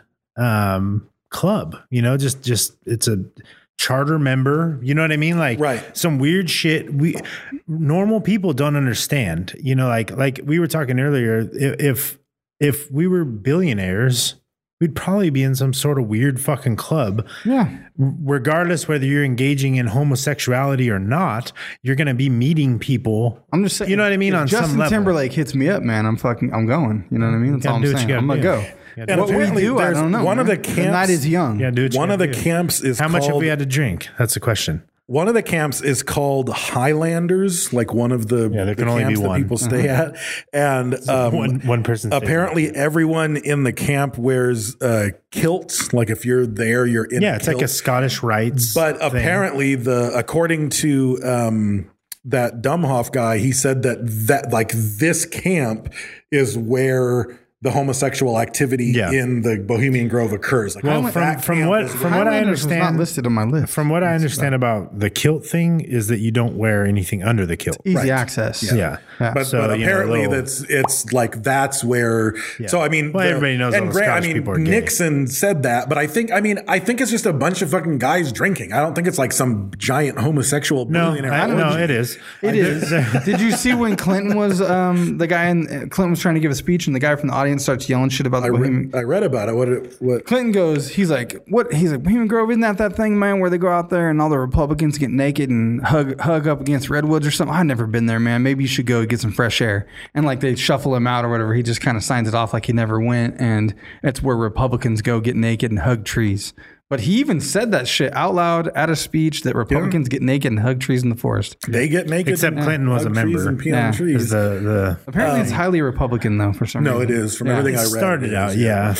Club, you know, just it's a charter member, you know what I mean? Like some weird shit normal people don't understand, you know, like we were talking earlier, if we were billionaires, we'd probably be in some sort of weird fucking club. Yeah. Regardless whether you're engaging in homosexuality or not, you're going to be meeting people. I'm just saying, you know what I mean? On Justin some level. Timberlake hits me up, man. I'm going. You know what I mean? That's all I'm saying. I'm gonna go. And what we do, I don't know. One of the camps, the night is young. Yeah, dude. One of the camps is how called, much have we had to drink? That's the question. One of the camps is called Highlanders, like one of the, there can only camps be one. that people stay at. And one person. Apparently, everyone in the camp wears kilts. Like if you're there, you're in. Yeah, it's like a Scottish rites. But thing. apparently, according to that Dumhoff guy, he said that like this camp is where the homosexual activity in the Bohemian Grove occurs. Like, well, from what I understand, not listed on my list. From what I understand about the kilt thing is that you don't wear anything under the kilt. Easy access. Yeah. But apparently it's like that's where. Yeah. So I mean, everybody knows. And people are gay. Nixon said that, but I think it's just a bunch of fucking guys drinking. I don't think it's like some giant homosexual billionaire. No, it is. It is. Did you see when Clinton was the guy Clinton was trying to give a speech and the guy from the audience starts yelling shit about the Bohemian? I read about it. What Clinton goes? He's like, what? He's like, Bohemian Grove, isn't that thing, man, where they go out there and all the Republicans get naked and hug up against redwoods or something? I've never been there, man. Maybe you should go get some fresh air. And like they shuffle him out or whatever. He just kind of signs it off like he never went. And it's where Republicans go get naked and hug trees. But he even said that shit out loud at a speech that Republicans get naked and hug trees in the forest. They get naked. Except Clinton was a member. And pee on trees. Apparently it's highly Republican though for some reason. No, it is. From everything I read. Started out, yeah.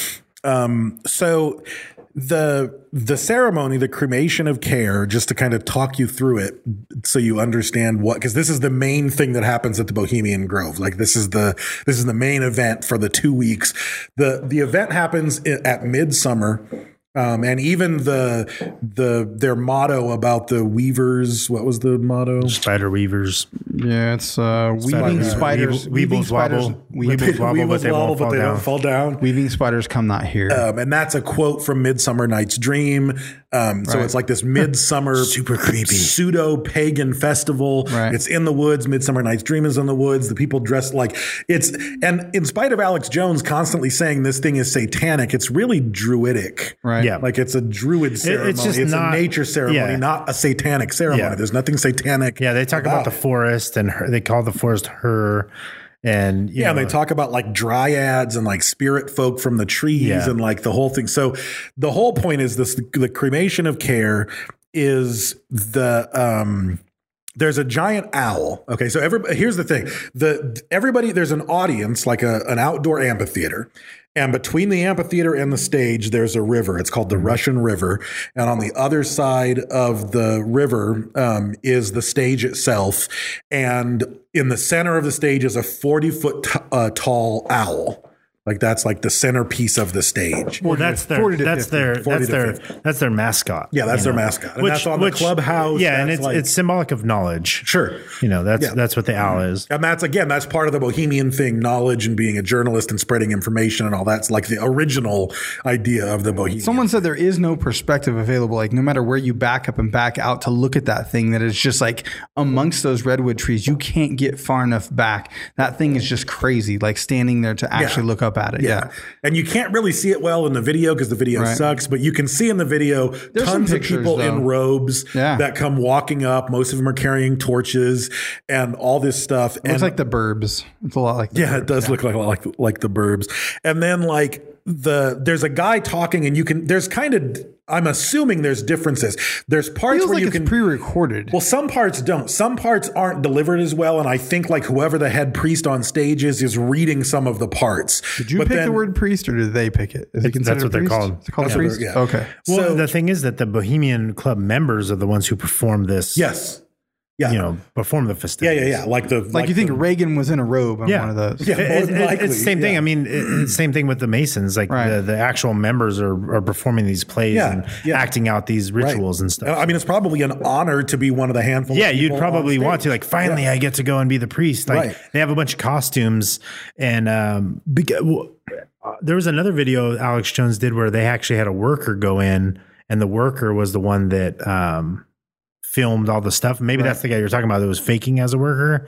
So the ceremony, the cremation of care, just to kind of talk you through it so you understand because this is the main thing that happens at the Bohemian Grove. Like this is the main event for the 2 weeks. The event happens at midsummer. And even their motto about the weavers, what was the motto? Spider weavers. Yeah, it's weaving spiders. Weebles wobble, but they won't fall down. Weaving spiders come not here. And that's a quote from Midsummer Night's Dream. So it's like this midsummer super creepy pseudo pagan festival. Right. It's in the woods. Midsummer Night's Dream is in the woods. The people dressed like and in spite of Alex Jones constantly saying this thing is satanic, it's really druidic. Right. Yeah. Like it's a druid ceremony. It's a nature ceremony, not a satanic ceremony. Yeah. There's nothing satanic. Yeah. They talk about the forest and they call the forest her. And and they talk about like dryads and like spirit folk from the trees and like the whole thing. So the whole point is the cremation of care is there's a giant owl. Okay, so here's the thing: everybody there's an audience, like an outdoor amphitheater, and between the amphitheater and the stage, there's a river. It's called the Russian River, and on the other side of the river is the stage itself, and in the center of the stage is a 40-foot tall owl. Like that's like the centerpiece of the stage. Well, that's their mascot. Yeah, that's their mascot. And that's on the clubhouse. Yeah, and that's it's symbolic of knowledge. Sure. That's what the owl is. And that's part of the Bohemian thing, knowledge and being a journalist and spreading information and all that's like the original idea of the Bohemian. Someone said there is no perspective available. Like no matter where you back up and back out to look at that thing, that it's just like amongst those redwood trees, you can't get far enough back. That thing is just crazy. Like standing there to actually look up at it. Yeah. And you can't really see it well in the video because the video sucks, but you can see in the video tons of people in robes that come walking up. Most of them are carrying torches and all this stuff. It looks like the Burbs. It's a lot like the Burbs. It does look like the Burbs. And then like there's a guy talking and there's kind of, I'm assuming there's differences. There's parts feels where like you it's can pre-recorded. Well, some parts don't. Some parts aren't delivered as well, and I think like whoever the head priest on stage is reading some of the parts. Did you pick the word priest, or did they pick it? Is it considered that's what they're priest? called. It's called priest. Yeah. Okay. Well, the thing is that the Bohemian Club members are the ones who perform this. Yes. Yeah. Perform the festivities. Yeah. Like you think Reagan was in a robe on one of those. Yeah, it's the same thing. I mean, it's the same thing with the Masons. Like the actual members are performing these plays and acting out these rituals and stuff. I mean, it's probably an honor to be one of the handful. Yeah, of people you'd probably on stage. want to. Like, finally, I get to go and be the priest. Like, they have a bunch of costumes, and there was another video Alex Jones did where they actually had a worker go in, and the worker was the one that filmed all the stuff. Maybe that's the guy you're talking about that was faking as a worker.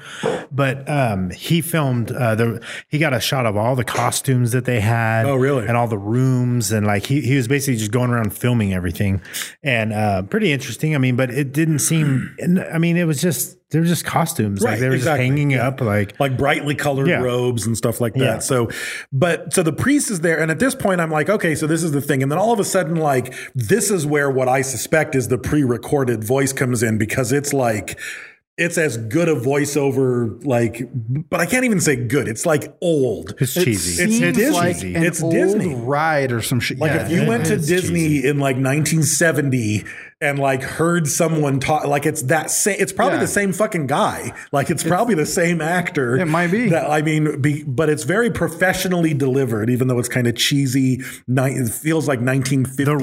But he filmed, he got a shot of all the costumes that they had. Oh, really? And all the rooms. And like he was basically just going around filming everything. And pretty interesting. I mean, but it didn't seem, I mean, it was just, they were just costumes. Like they were just hanging up like brightly colored robes and stuff like that. So the priest is there. And at this point I'm like, okay, so this is the thing. And then all of a sudden, like, this is where what I suspect is the pre-recorded voice comes in, because it's like, it's as good a voiceover, like, but I can't even say good. It's like old. It's cheesy. It's Disney. like It's old Disney ride or some shit. Like if you went to Disney in like 1970 and like heard someone talk, like it's that same. It's probably the same fucking guy. Like it's probably the same actor. It might be. That I mean, but it's very professionally delivered, even though it's kind of cheesy. It feels like 1950s. The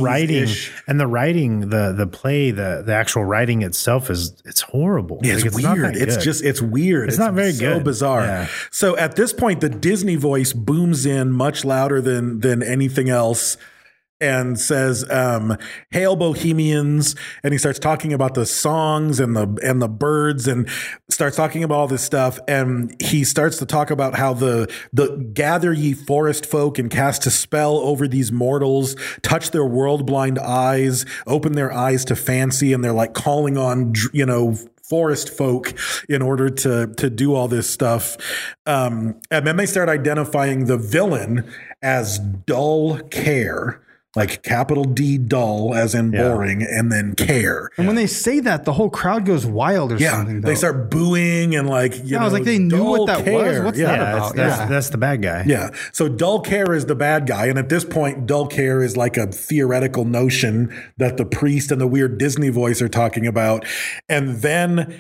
writing, the play, the actual writing itself it's horrible. Yeah, it's weird. It's weird. It's not very good. So bizarre. Yeah. So at this point, the Disney voice booms in much louder than anything else and says, "Hail Bohemians!" And he starts talking about the songs and the birds, and starts talking about all this stuff. And he starts to talk about how the gather ye forest folk and cast a spell over these mortals, touch their world blind eyes, open their eyes to fancy, and they're like calling on forest folk in order to do all this stuff. And then they start identifying the villain as Dull Care. Like capital D, dull, as in boring, and then care. And when they say that, the whole crowd goes wild or something. Though. They start booing and like, I was like, they knew what that was. What's that about? That's the bad guy. Yeah. So Dull Care is the bad guy. And at this point, Dull Care is like a theoretical notion that the priest and the weird Disney voice are talking about. And then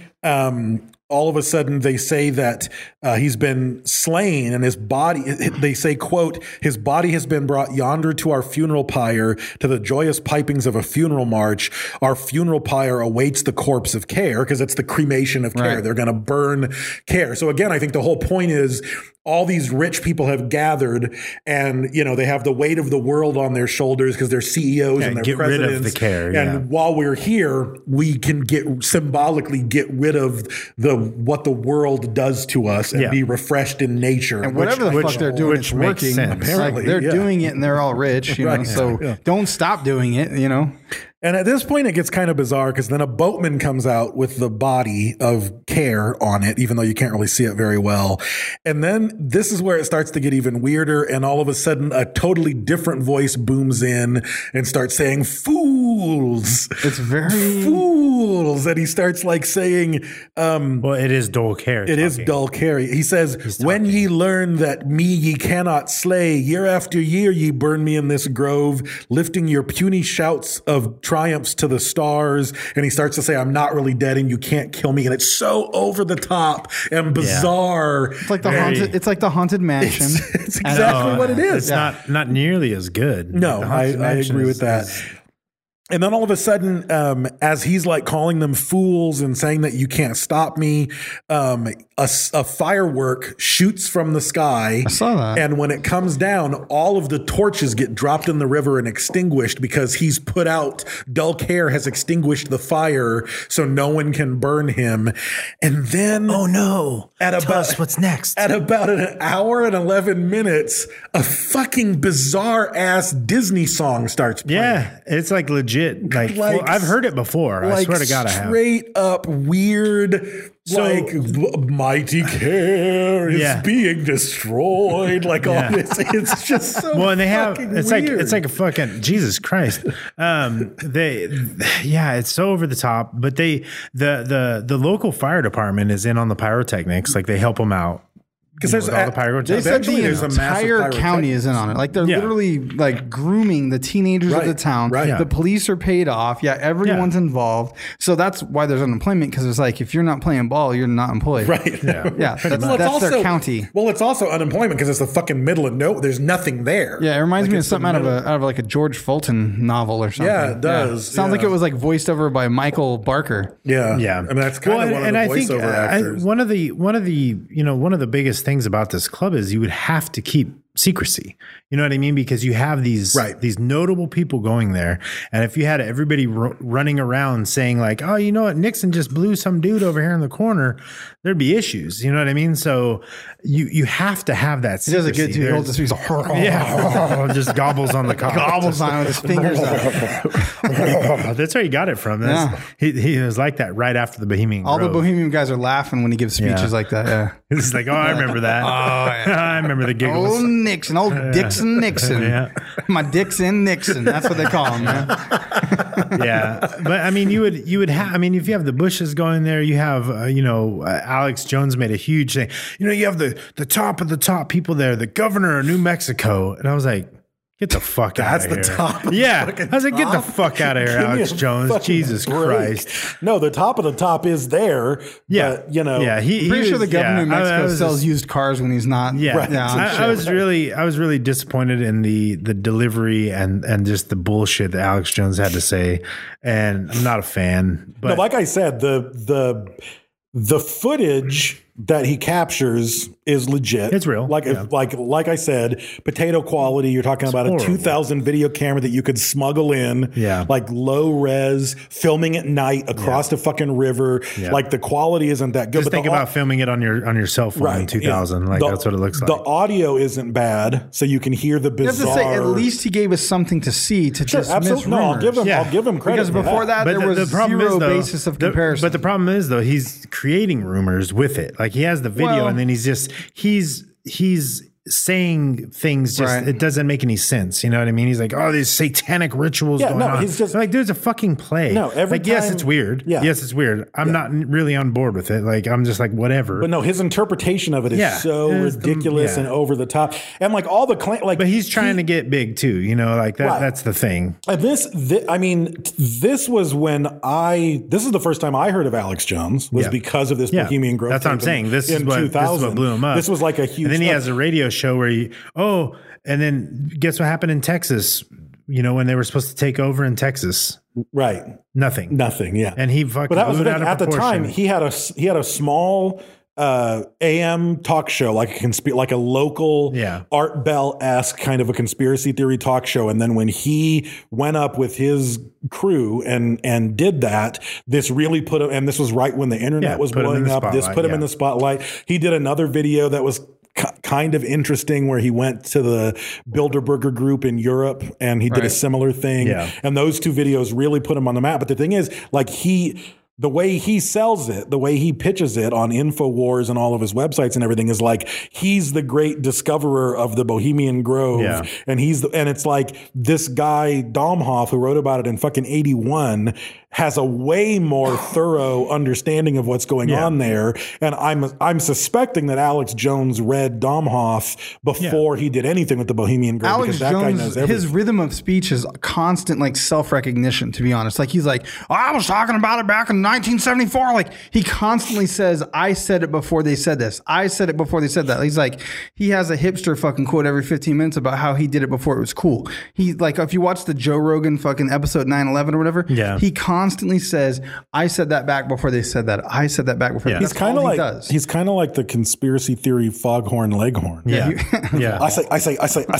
all of a sudden they say that he's been slain, and his body, they say, quote, his body has been brought yonder to our funeral pyre, to the joyous pipings of a funeral march. Our funeral pyre awaits the corpse of Care, because it's the cremation of Care. They're going to burn Care. So again, I think the whole point is all these rich people have gathered, and they have the weight of the world on their shoulders because they're CEOs and they're presidents. Rid of the Care. And while we're here, we can symbolically get rid of what the world does to us and be refreshed in nature. And whatever the fuck they're doing, it's working. Apparently, they're doing it, and they're all rich, so don't stop doing it. And at this point, it gets kind of bizarre because then a boatman comes out with the body of Care on it, even though you can't really see it very well. And then this is where it starts to get even weirder. And all of a sudden, a totally different voice booms in and starts saying, "Fools." It's very Fools. And he starts like saying, Well, it is Dol Care. it is dull carry. He says, "When ye learn that me ye cannot slay, year after year ye burn me in this grove, lifting your puny shouts of triumphs to the stars." And he starts to say, "I'm not really dead and you can't kill me." And it's so over the top and bizarre. It's like the haunted mansion. It's exactly what it is. It's not nearly as good. No, The I Haunted Mansion agree with that. And then all of a sudden, as he's like calling them fools and saying that you can't stop me, a firework shoots from the sky. I saw that. And when it comes down, all of the torches get dropped in the river and extinguished because he's put out, Dull Care has extinguished the fire so no one can burn him. And then, Oh no! Tell us what's next. At about an hour and 11 minutes, a fucking bizarre ass Disney song starts playing. Yeah, it's like legit. Well, I've heard it before. I swear to God, I have. Straight up weird. Mighty Care is being destroyed. All this. It's just so. Well, and they have weird. it's like a fucking Jesus Christ. It's so over the top. But the local fire department is in on the pyrotechnics. Like they help them out. Because there's all the pyrotechnics. They said the there's a massive entire county is in on it. Like they're literally like grooming the teenagers of the town. Right. The police are paid off. Yeah, everyone's involved. So that's why there's unemployment, because it's like if you're not playing ball, you're not employed. Right. Yeah. That's their county. Well, it's also unemployment because it's the fucking middle of nowhere. There's nothing there. Yeah, it reminds me of it's something the out of like a George Fulton novel or something. Yeah, it does. Sounds like it was like voiced over by Michael Barker. Yeah. Yeah. I mean, that's kind of one of the voiceover actors. One of the biggest things about this club is you would have to keep secrecy. You know what I mean? Because you have these notable people going there, and if you had everybody running around saying like, "Oh, you know what? Nixon just blew some dude over here in the corner," there'd be issues. You know what I mean? So you have to have that secrecy. He does a good too. He holds his fingers. Just gobbles on the cock. Gobbles on with his fingers up. That's where he got it from. He was like that right after the Bohemian All Grove. the Bohemian guys are laughing when he gives speeches like that. Yeah. It's like, oh, I remember that. I remember the giggles. Old Nixon, old Dixon Nixon. Yeah. My Dixon Nixon. That's what they call him, man. Yeah. But I mean, you would have, I mean, if you have the Bushes going there, you have, Alex Jones made a huge thing. You have the top of the top people there, the governor of New Mexico. And I was like, get the fuck out of here. That's the top. Yeah. I was like, get the fuck out of here, Alex Jones. Jesus Christ. No, the top of the top is there. Yeah. But, Yeah. I'm pretty sure the governor of Mexico sells used cars when he's not. Yeah. Right. I was really disappointed in the delivery and just the bullshit that Alex Jones had to say. And I'm not a fan. But no, like I said, the footage that he captures is legit. It's real. Like I said, potato quality. You're talking about horrible. a 2000 video camera that you could smuggle in. Yeah. Like low res, filming at night across the fucking river. Yeah. Like the quality isn't that good. just think about filming it on your cell phone in 2000. Like that's what it looks like. The audio isn't bad, so you can hear the You have bizarre. to say, at least he gave us something to see to dismiss absolutely. No, I'll rumors. give him credit Because for before that, there was zero basis of comparison. But the problem is, though, he's creating rumors with it. Like he has the video, and then he's saying things it doesn't make any sense. You know what I mean? He's like, oh, these satanic rituals going on. He's just like, there's a fucking play. No, every like, yes, time- it's weird. Yeah. Yes, it's weird. I'm not really on board with it. Like, I'm just like, whatever. But no, his interpretation of it is so It's ridiculous and over the top. And like all the but he's trying to get big too, like that. Right. That's the thing. And this was when this is the first time I heard of Alex Jones was because of this Bohemian Grove. That's what I'm saying. This is what blew him up. This was like a huge. And then he has a radio show where and then guess what happened in Texas? When they were supposed to take over in Texas. Right. Nothing. Yeah. And he fucking but that was blew the it thing. out of At the proportion. time, he had a small AM talk show, like a local Art Bell-esque kind of a conspiracy theory talk show. And then when he went up with his crew and did that, this really put him, and this was right when the internet was blowing up. This put him in the spotlight. He did another video that was kind of interesting, where he went to the Bilderberger group in Europe and he did a similar thing. Yeah. And those two videos really put him on the map. But the thing is, like, the way he sells it, the way he pitches it on InfoWars and all of his websites and everything is like, he's the great discoverer of the Bohemian Grove. Yeah. And and it's like this guy, Domhoff, who wrote about it in fucking 81, has a way more thorough understanding of what's going on there. And I'm suspecting that Alex Jones read Domhoff before he did anything with the Bohemian Grove. Alex because that guy knows Jones, everything. his rhythm of speech is constant, like self-recognition, to be honest. Like he's like, I was talking about it back in 1974. Like he constantly says, I said it before they said this. I said it before they said that. He's like, he has a hipster fucking quote every 15 minutes about how he did it before it was cool. He, like, if you watch the Joe Rogan fucking episode 9/11 or whatever, he constantly says, I said that back before they said that. I said that back before. He's kind of like he's kind of like the conspiracy theory Foghorn Leghorn. I say.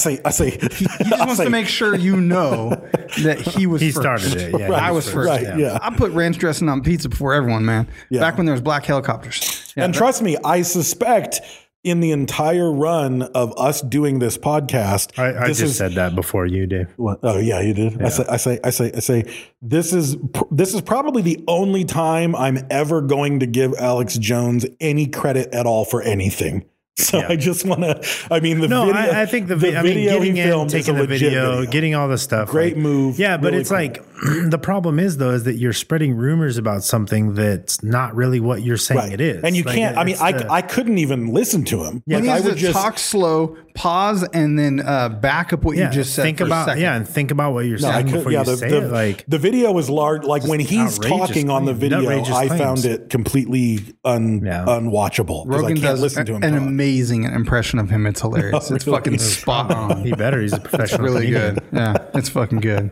He just wants to make sure you know that he was. He first. started it. Yeah, I was first. Right, yeah. I put ranch dressing on pizza before everyone, man. Yeah. Back when there was black helicopters. Yeah, and trust me, I suspect in the entire run of us doing this podcast, I just said that before you, Dave. What? Oh yeah, you did. Yeah. I say. This is probably the only time I'm ever going to give Alex Jones any credit at all for anything. So I just want to. I mean, video. I think video getting in, taking the video, getting all the stuff. Great move. Yeah, but really it's like the problem is though is that you're spreading rumors about something that's not really what you're saying it is, and you like, can't. I mean, I couldn't even listen to him. Yeah, like, I would just talk slow, pause, and then back up what you just said. Think about and think about what you're saying before you say it. Like the video was large. Like when he's talking on the video, I found it completely unwatchable because I can't listen to him. An amazing impression of him. It's hilarious. It's really fucking spot on. He better. He's a professional. It's really good. Yeah, it's fucking good.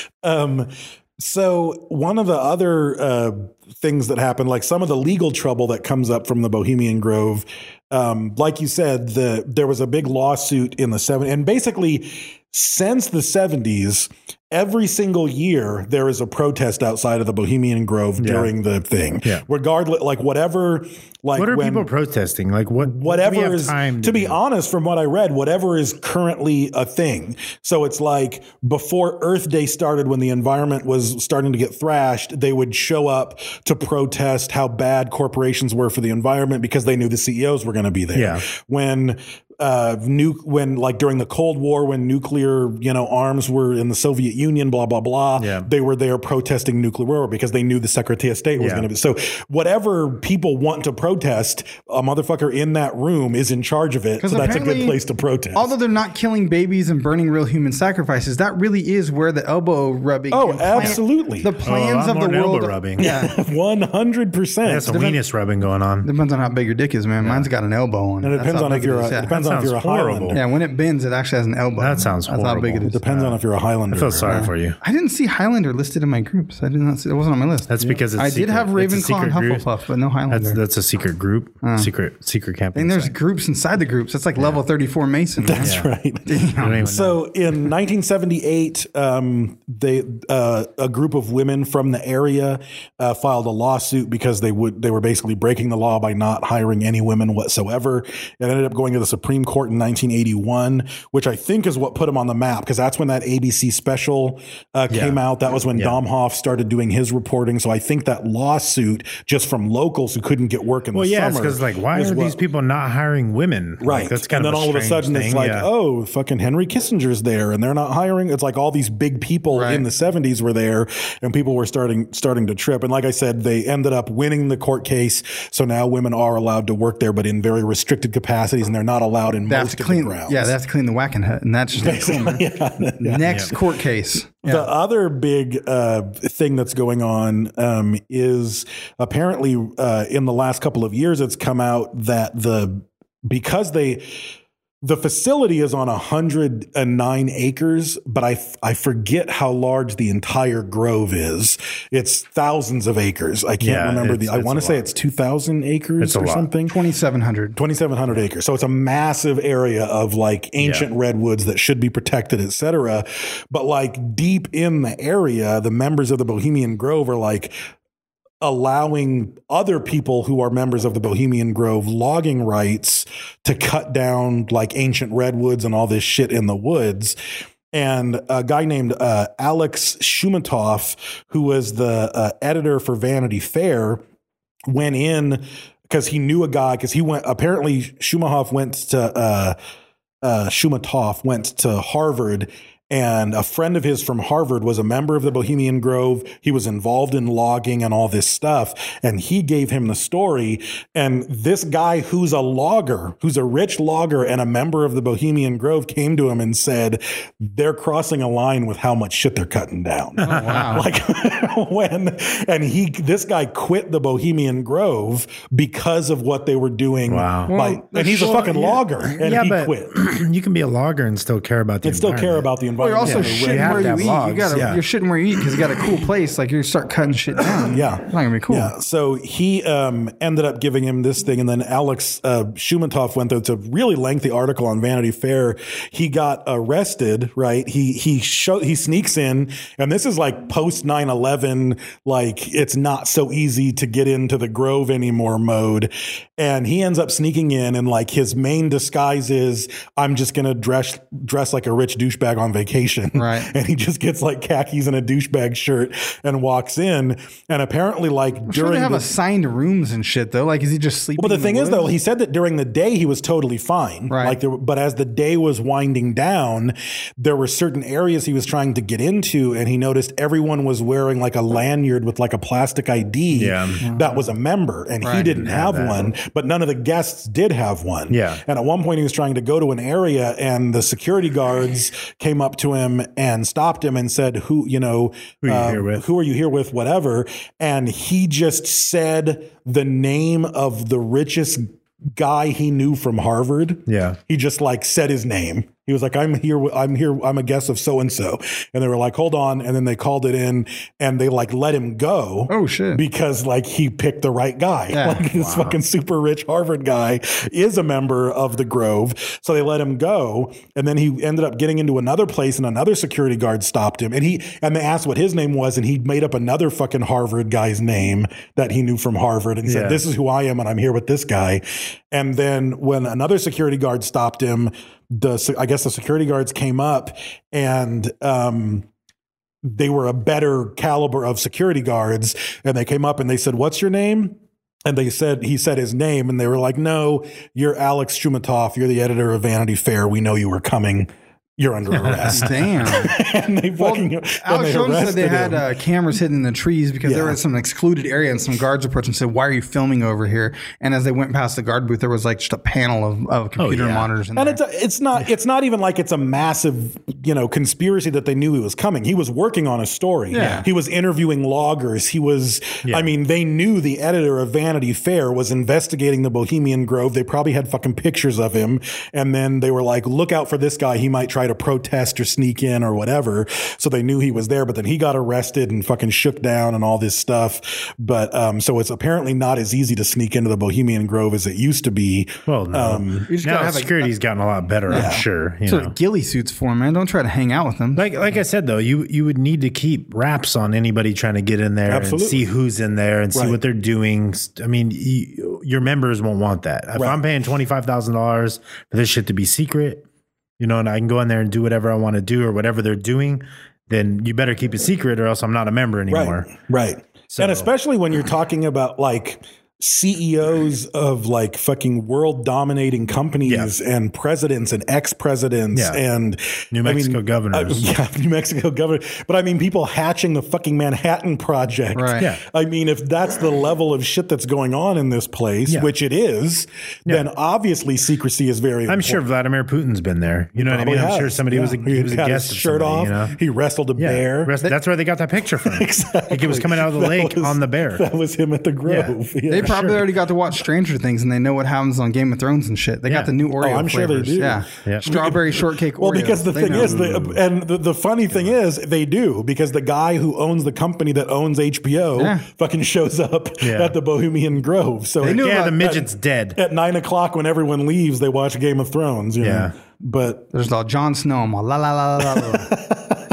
So one of the other things that happened, like some of the legal trouble that comes up from the Bohemian Grove, like you said, there was a big lawsuit in the 70s, and basically since the 70s, every single year there is a protest outside of the Bohemian Grove during the thing. Yeah. Regardless, like whatever, like what are people protesting? Like whatever is, to be honest, from what I read, whatever is currently a thing. So it's like before Earth Day started, when the environment was starting to get thrashed, they would show up to protest how bad corporations were for the environment because they knew the CEOs were going to be there. Yeah. When like during the Cold War, when nuclear, arms were in the Soviet Union, blah, blah, blah, they were there protesting nuclear war because they knew the Secretary of State was going to be. So whatever people want to protest, a motherfucker in that room is in charge of it. So that's a good place to protest. Although they're not killing babies and burning real human sacrifices, that really is where the elbow rubbing. Oh, absolutely. The plans of the world. Elbow rubbing. Yeah. 100%. That's some weenus rubbing going on. Depends on how big your dick is, man. Mine's got an elbow on it. And it depends on if you're a Highlander. Yeah, when it bends, it actually has an elbow. That sounds horrible. That's how big it is. It depends on if you're a Highlander. I feel sorry for you. I didn't see Highlander listed in my groups. I did not see it. Wasn't on my list. That's because it's I secret. did have Ravenclaw and Hufflepuff, but no Highlander. That's a secret group. Secret campaign. And there's groups inside the groups. That's like level 34 Mason. That's right. So in 1978, a group of women from the area filed a lawsuit because they were basically breaking the law by not hiring any women whatsoever. It ended up going to the Supreme Court in 1981, which I think is what put them on the map, because that's when that ABC special came out. That was when Domhoff started doing his reporting. So I think that lawsuit, just from locals who couldn't get work in the summer. Because why are these people not hiring women? Right. Like, that's kind and of then all of a sudden thing. It's like, oh, fucking Henry Kissinger's there and they're not hiring. It's like all these big people in the 70s were there and people were starting to trip. And like I said, they ended up winning the court case. So now women are allowed to work there, but in very restricted capacities, and they're not allowed in most of the grounds. Yeah, they have to clean the whacking hut, and that's just next court case. Yeah. The other big thing that's going on is apparently in the last couple of years, it's come out that the facility is on 109 acres, but I forget how large the entire grove is. It's thousands of acres. I can't remember I want to say it's 2,000 acres or something. 2,700 acres. So it's a massive area of like ancient redwoods that should be protected, etc. But like deep in the area, the members of the Bohemian Grove are like, allowing other people who are members of the Bohemian Grove logging rights to cut down like ancient redwoods and all this shit in the woods. And a guy named Alex Shumatoff, who was the editor for Vanity Fair, went in because he knew a guy, because he went, apparently Shumatoff went to Harvard, and a friend of his from Harvard was a member of the Bohemian Grove. He was involved in logging and all this stuff. And he gave him the story. And this guy who's a logger, who's a rich logger and a member of the Bohemian Grove, came to him and said, they're crossing a line with how much shit they're cutting down. Oh, wow. This guy quit the Bohemian Grove because of what they were doing. Wow. And he's a fucking logger, and he quit. You can be a logger and still care about the environment. Care about the environment. Well, you're also shitting where you eat. You're shitting where you eat because you got a cool place. Like you start cutting shit down. Yeah. It's not going to be cool. Yeah. So he ended up giving him this thing. And then Alex Shumatoff went through. It's a really lengthy article on Vanity Fair. He got arrested, right? He sneaks in, and this is like post 9/11, like it's not so easy to get into the Grove anymore mode. And he ends up sneaking in, and like his main disguise is, I'm just going to dress like a rich douchebag on vacation. Right. And he just gets like khakis and a douchebag shirt and walks in. And apparently during they have assigned rooms and shit though. Like, is he just sleeping? Well, the thing is though, he said that during the day he was totally fine. Right. But as the day was winding down, there were certain areas he was trying to get into, and he noticed everyone was wearing like a lanyard with like a plastic ID that was a member, and he didn't have one, but none of the guests did have one. Yeah. And at one point he was trying to go to an area, and the security guards came up to him and stopped him and said, who are you here with, whatever. And he just said the name of the richest guy he knew from Harvard. Yeah. He just like said his name. He was like, I'm here. I'm a guest of so-and-so. And they were like, hold on. And then they called it in, and they like let him go. Oh shit. Because like he picked the right guy. Yeah. Like this fucking super rich Harvard guy is a member of the Grove. So they let him go. And then he ended up getting into another place, and another security guard stopped him. And they asked what his name was, and he made up another fucking Harvard guy's name that he knew from Harvard, and said, this is who I am, and I'm here with this guy. And then when another security guard stopped him, I guess the security guards came up, and they were a better caliber of security guards, and they came up and they said, what's your name? And he said his name, and they were like, no, you're Alex Shumatoff. You're the editor of Vanity Fair. We know you were coming. You're under arrest. Damn. And they fucking Alex Jones said they had cameras hidden in the trees because they were in some excluded area, and some guards approached and said, why are you filming over here? And as they went past the guard booth, there was like just a panel of computer monitors. And it's not even like it's a massive, conspiracy that they knew he was coming. He was working on a story. Yeah. He was interviewing loggers. He was, they knew the editor of Vanity Fair was investigating the Bohemian Grove. They probably had fucking pictures of him. And then they were like, look out for this guy. He might try to protest or sneak in or whatever. So they knew he was there, but then he got arrested and fucking shook down and all this stuff. But so it's apparently not as easy to sneak into the Bohemian Grove as it used to be. Well, no. Now security's gotten a lot better, I'm sure. So ghillie suits for him, man. Don't try to hang out with them. Like I said, though, you would need to keep wraps on anybody trying to get in there and see who's in there and see what they're doing. I mean, your members won't want that. If I'm paying $25,000 for this shit to be secret, and I can go in there and do whatever I want to do or whatever they're doing, then you better keep it secret or else I'm not a member anymore. Right. So, and especially when you're talking about like CEOs of like fucking world dominating companies and presidents and ex-presidents and New Mexico governors. New Mexico governor. But I mean, people hatching the fucking Manhattan Project. Right. Yeah. I mean, if that's the level of shit that's going on in this place, which it is, then obviously secrecy is very important. I'm sure Vladimir Putin's been there. You know what I mean? I'm sure somebody was a guest. His shirt off. He wrestled a bear. That's where they got that picture from. Exactly. Like it was coming out of the lake on the bear. That was him at the Grove. They probably already got to watch Stranger Things, and they know what happens on Game of Thrones and shit. They got the new Oreo I'm sure they flavors. do. Strawberry shortcake Oreos. Well, because the thing is, the funny thing is, they do, because the guy who owns the company that owns HBO fucking shows up at the Bohemian Grove. So the midget's dead. At 9 o'clock when everyone leaves, they watch Game of Thrones. You know? But there's all Jon Snow. I'm all la la la la la. I'm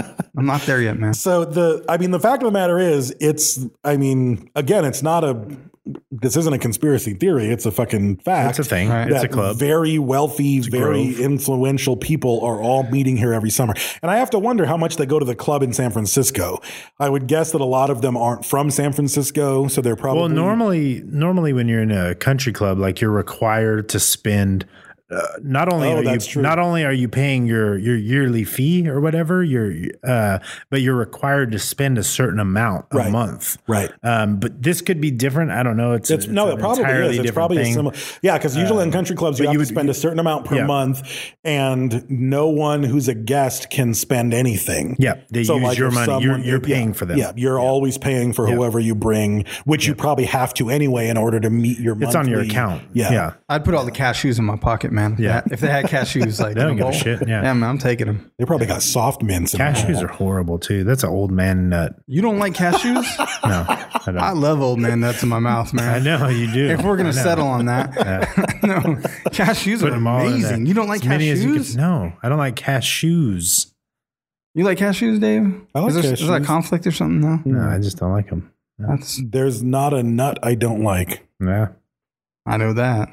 I'm not there yet, man. So the fact of the matter is, again, it's not this isn't a conspiracy theory. It's a fucking fact. It's a thing. That It's a club. Very wealthy, very grove. influential people are all meeting here every summer. And I have to wonder how much they go to the club in San Francisco. I would guess that a lot of them aren't from San Francisco, so they're probably... Well, normally when you're in a country club, like you're required to spend. Not only are you paying your yearly fee or whatever, but you're required to spend a certain amount a month. Right. But this could be different. I don't know. It probably is. It's probably a similar. Yeah, because usually in country clubs you have to spend a certain amount per month, and no one who's a guest can spend anything. Yeah, they use your money. You're paying for them. Yeah, you're always paying for whoever you bring, which you probably have to anyway in order to meet your monthly. It's on your account. Yeah. I'd put all the cashews in my pocket, man. Yeah. If they had cashews, like They don't in a give a bowl, shit, yeah. man, I'm taking them. They probably got soft mints. In Cashews are horrible too. That's an old man nut. You don't like cashews? No, I don't. I love old man nuts in my mouth, man. I know you do. If we're gonna settle on that, no, cashews Put are them all in there. amazing. You don't like As many as you cashews? can- No, I don't like cashews. You like cashews, Dave? I like Is there a cashews. conflict or something? No. No, I just don't like them. That's There's not a nut I don't like. Yeah. I know that.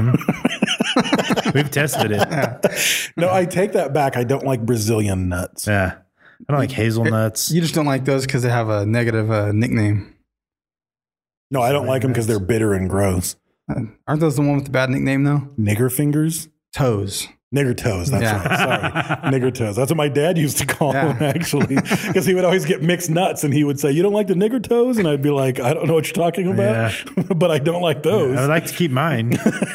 We've tested it. No, I take that back. I don't like Brazilian nuts. Yeah. I don't like hazelnuts. You just don't like those because they have a negative nickname. No, I don't like them because they're bitter and gross. Aren't those the one with the bad nickname though? Nigger fingers? Toes. Nigger toes. That's Yeah. right. Sorry. Nigger toes. That's what my dad used to call them, actually, because he would always get mixed nuts and he would say, "You don't like the nigger toes?" And I'd be like, "I don't know what you're talking about, but I don't like those." I would like to keep mine.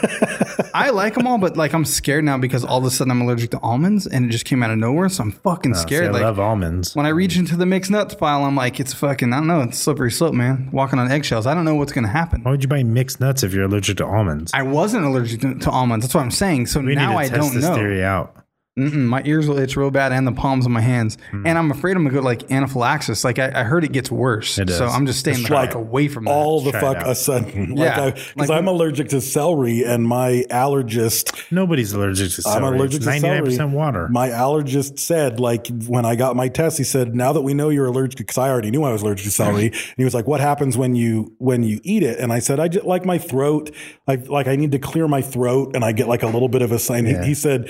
I like them all, but like I'm scared now because all of a sudden I'm allergic to almonds and it just came out of nowhere. So I'm fucking scared. I Like love almonds. when I reach into the mixed nuts pile, I'm like, it's fucking, I don't know, it's slippery slope, man. Walking on eggshells. I don't know what's going to happen. Why would you buy mixed nuts if you're allergic to almonds? I wasn't allergic to almonds. That's what I'm saying. So We now need to I test don't this know. theory out. My ears will itch real bad and the palms of my hands. Hmm. And I'm afraid I'm going to go like anaphylaxis. Like I heard it gets worse. It does. So I'm just staying the Like fuck away from that. all the Try it fuck out. a sudden. Yeah. Because I'm allergic to celery and my allergist. Nobody's allergic to celery. I'm allergic to it's celery. 99% water. My allergist said, like, when I got my test, he said, "Now that we know you're allergic," because I already knew I was allergic to celery. And he was like, "What happens when you eat it?" And I said, "I just like my throat. I need to clear my throat, and I get like a little bit of a sign." Yeah. He said,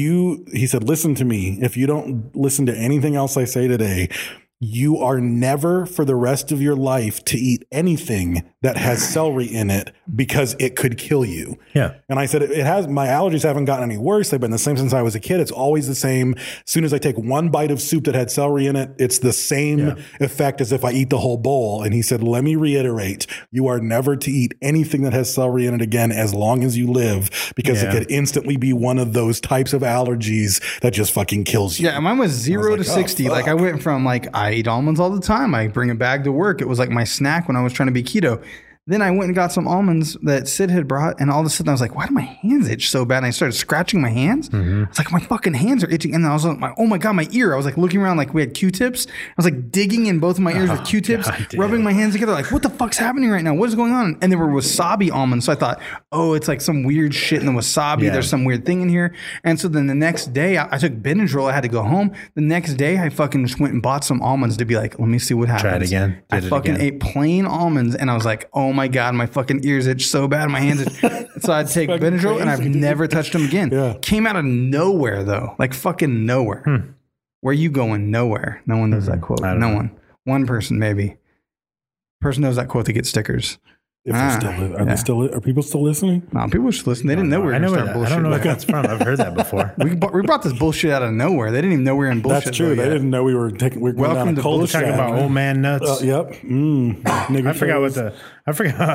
"Listen to me. If you don't listen to anything else I say today, you are never for the rest of your life to eat anything that has celery in it because it could kill you." Yeah. And I said, my allergies haven't gotten any worse. They've been the same since I was a kid. It's always the same. As soon as I take one bite of soup that had celery in it, it's the same effect as if I eat the whole bowl. And he said, "Let me reiterate, you are never to eat anything that has celery in it again as long as you live, because it could instantly be one of those types of allergies that just fucking kills you." Yeah, mine was 0 to like, oh, 60. Like I fuck. went from like I eat almonds all the time. I bring a bag to work. It was like my snack when I was trying to be keto. Then I went and got some almonds that Sid had brought, and all of a sudden I was like, "Why do my hands itch so bad?" And I started scratching my hands. I was like, "My fucking hands are itching." And then I was like, "Oh my god, my ear!" I was like looking around like we had Q-tips. I was like digging in both of my ears with Q-tips, God damn. rubbing my hands together. Like, what the fuck's happening right now? What is going on? And there were wasabi almonds, so I thought, "Oh, it's like some weird shit in the wasabi. Yeah. There's some weird thing in here." And so then the next day, I took Benadryl. I had to go home. The next day, I fucking just went and bought some almonds to be like, "Let me see what happens." Try it again. I Did it fucking again. ate plain almonds, and I was like, "Oh my god, my fucking ears itch so bad, my hands itch." So I'd take fucking Benadryl, and I've crazy, dude. never touched them again. Yeah. Came out of nowhere though, like fucking nowhere. Where you going? Nowhere. No one knows that quote. I don't No know. one. One person maybe. Person knows that quote. They get stickers. If they're still, are people still listening? No, people should listen. They didn't know we were I going know to where start that, I don't know bullshit. where that's from. I've heard that before. We brought this bullshit out of nowhere. They didn't even know we were in bullshit. That's true. though They yet. didn't know we were taking. We're going Welcome down to a cold bullshit. Talking about old man nuts. Yep. Nigger I forgot what toes. I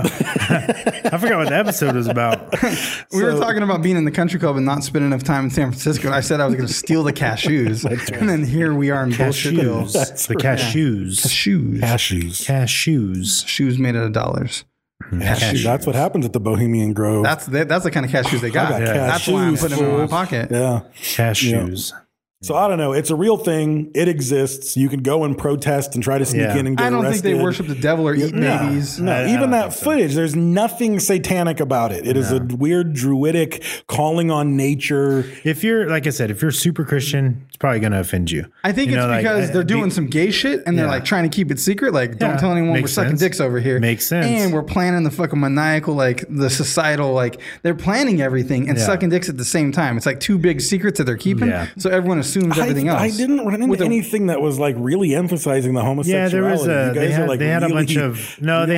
forgot what the episode was about. We were talking about being in the country club and not spending enough time in San Francisco. I said I was going to steal the cashews, and then here we are in Bullshittville. Cashews. The cashews. Cashews. cashews. Cashews. Shoes made out of dollars. Cashews. That's what happens at the Bohemian Grove. That's the kind of cashews they got. got That's why I'm cashews, putting them in my fool. pocket. Yeah. Cashews. So I don't know. It's a real thing. It exists. You can go and protest and try to sneak in and get I don't arrested. think they worship the devil or eat babies. No, even that footage, there's nothing satanic about it. It is a weird druidic calling on nature. If you're, like I said, if you're super Christian, it's probably going to offend you. I think it's because they're doing some gay shit and they're like trying to keep it secret. Like, don't tell anyone we're sucking dicks over here. Makes sense. And we're planning the fucking maniacal, like the societal, like they're planning everything and sucking dicks at the same time. It's like two big secrets that they're keeping. Yeah. So everyone assumes everything else. I didn't run into anything that was like really emphasizing the homosexuality. Yeah, there was You guys are, like, they had a really- bunch of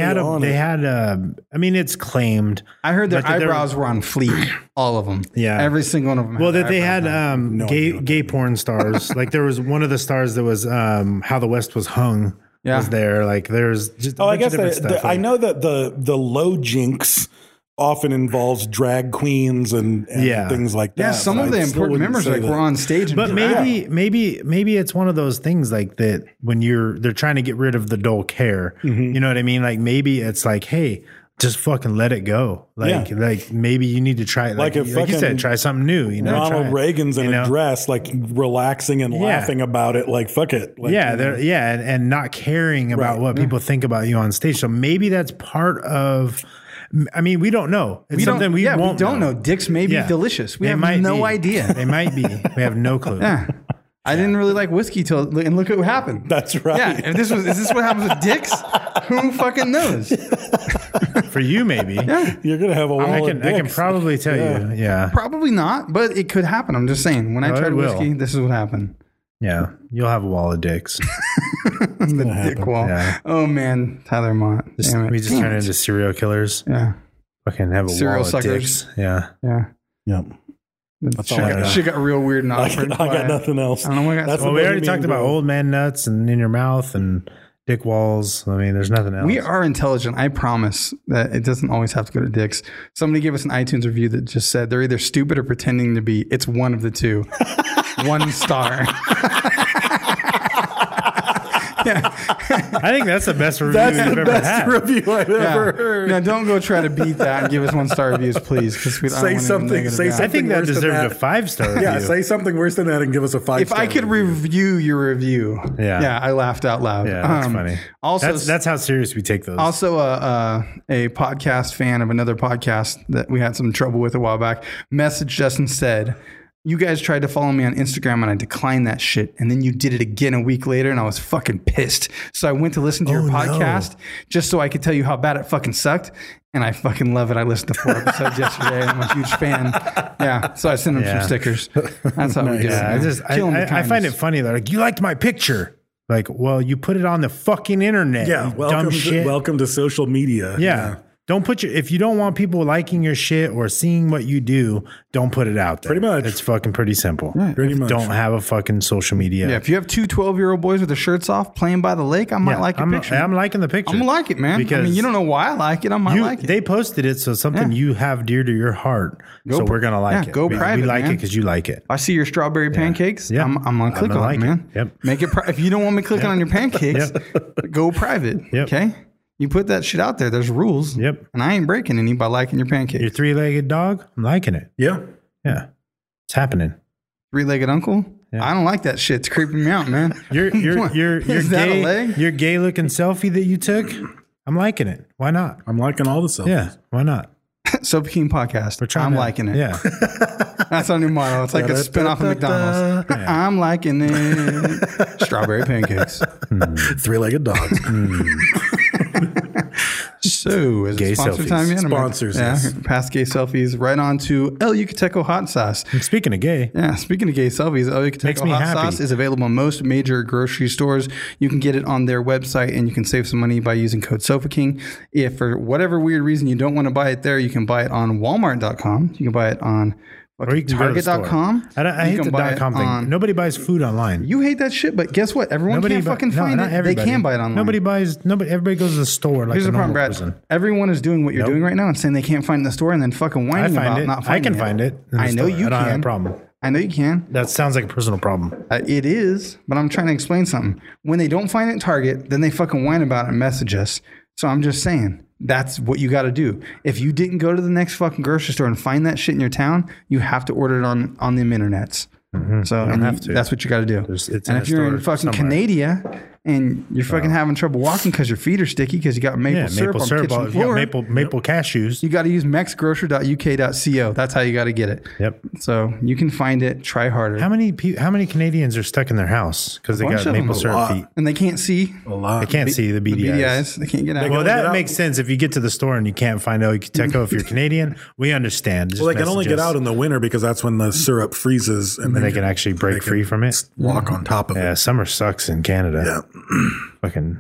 I mean, it's claimed. I heard their but there- eyebrows were on fleek. All of them. Yeah. Every single one of them. Well, that they had idea. gay porn stars. Like there was one of the stars that was How the West Was Hung. Yeah. Was there. Like there's just a I bunch guess of different stuff. I know that the low jinx often involves drag queens and things like that. Yeah, some of the important members like were on stage. But maybe it's one of those things like that when they're trying to get rid of the dull care. Mm-hmm. You know what I mean? Like maybe it's like, hey, just fucking let it go. Like maybe you need to try like you said, try something new. You know, Ronald Reagan's in a dress, like relaxing and laughing about it. Like fuck it. Like, and not caring about what people think about you on stage. So maybe that's part of. I mean, we don't know. It's something we won't. We don't know. Dicks may be delicious. We have no idea. They might be. We have no clue. Yeah. I didn't really like whiskey and look at what happened. That's right. Yeah. Is this what happens with dicks? Who fucking knows? For you, maybe. Yeah. You're gonna have a wall I of can dicks. probably tell you. Yeah. Probably not, but it could happen. I'm just saying. When I tried it will. whiskey, this is what happened. Yeah. You'll have a wall of dicks. The dick wall. Yeah. Oh man, Tyler Mott. Damn it. We just turn into serial killers. Yeah. Fucking have a Serial wall suckers. of dicks. Yeah. Yeah. Yep. Shit all I got. shit got real weird and I awkward. got nothing else. I don't know what I got. That's Well, the we way already me talked and about Will- old man nuts and in your mouth and dick walls. I mean, there's nothing else. We are intelligent. I promise that it doesn't always have to go to dicks. Somebody gave us an iTunes review that just said they're either stupid or pretending to be. It's one of the two. 1 star. I think that's the best review That's we've the ever best had. review I've ever heard. Now, don't go try to beat that and give us 1-star reviews, please. Because we don't Say want something- negative say guys. I think that worse than deserved that. a 5-star review. Yeah, say something worse than that and give us a 5. If I could review your review, Yeah. I laughed out loud. Yeah, that's funny. Also, That's how serious we take those. Also, a podcast fan of another podcast that we had some trouble with a while back messaged us and said, "You guys tried to follow me on Instagram and I declined that shit. And then you did it again a week later and I was fucking pissed. So I went to listen to your podcast just so I could tell you how bad it fucking sucked. And I fucking love it. I listened to 4 episodes yesterday. I'm a huge fan. Yeah. So I sent them some stickers. That's how we do it. Yeah, man. Kill 'em with I find kindness. it funny. They're like, you liked my picture. Like, well, you put it on the fucking internet. Yeah, you dumb shit. welcome to social media. Yeah. Don't put if you don't want people liking your shit or seeing what you do, don't put it out there. Pretty much. It's fucking pretty simple. Pretty much. Don't have a fucking social media. Yeah, if you have 2 12-year-old boys with their shirts off playing by the lake, I might like your picture. I'm liking the picture. I'm gonna like it, man. I mean, you don't know why I like it. I might like it. They posted it, so something you have dear to your heart. So we're gonna like it. Go private, We like man. it because you like it. I see your strawberry pancakes. Yeah. I'm gonna click gonna on like it, man. it. Yep. Make it. If you don't want me clicking on your pancakes, go private. Yep. Okay. You put that shit out there. There's rules. Yep. And I ain't breaking any by liking your pancakes. Your 3-legged dog, I'm liking it. Yeah. Yeah, it's happening. 3-legged uncle. Yeah. I don't like that shit. It's creeping me out, man. Your Is that a leg? your gay looking selfie that you took, I'm liking it. Why not? I'm liking all the selfies. Yeah, why not? Soap King podcast. We're trying I'm to- liking it. Yeah. That's our new motto. It's like a spin-off of McDonald's. I'm liking it. Strawberry pancakes. 3-legged dogs. So, is Gay it sponsor selfies. time yet? Sponsors, yes. Past gay selfies. Right on to El Yucateco hot sauce. And speaking of gay, Yeah, speaking of gay selfies, El Makes Yucateco me hot happy. sauce is available in most major grocery stores. You can get it on their website, and you can save some money by using code SOFAKING. If for whatever weird reason you don't want to buy it there, you can buy it on Walmart.com. You can buy it on or you can go to the store. Target.com. I You hate can the buy it .com thing. on- Nobody buys food online. You hate that shit, but guess what? Everyone can't fucking find not it. They everybody. can buy it online. Everybody goes to the store like Here's a the problem, normal Brad. person. Everyone is doing what you're doing right now and saying they can't find it in the store and then fucking whining I find about it. not I finding can find it in the I know store. you I don't have can. a problem. I know you can. That sounds like a personal problem. It is, but I'm trying to explain something. When they don't find it in Target, then they fucking whine about it and message us. So I'm just saying, that's what you got to do. If you didn't go to the next fucking grocery store and find that shit in your town, you have to order it on the internets. So You don't and have to. that's what you got to do. It's in And a if you're in store fucking somewhere. Canada and you're fucking having trouble walking because your feet are sticky because you got maple syrup on the kitchen If you got floor, maple cashews. you got to use mexgrocer.uk.co. That's how you got to get it. Yep. So you can find it. Try harder. How many Canadians are stuck in their house because they bunch got of them. maple A syrup lot. feet? And they can't see A lot. They can't see the the beady beady eyes. eyes. They can't get out. Well, get that out. makes sense. If you get to the store and you can't find El Yucateco, if you're Canadian, we understand. Just Well, they can only message get us, out in the winter because that's when the syrup freezes, and and they can actually break free from it. walk on top of Yeah, it. summer sucks in Canada. Yeah, Fucking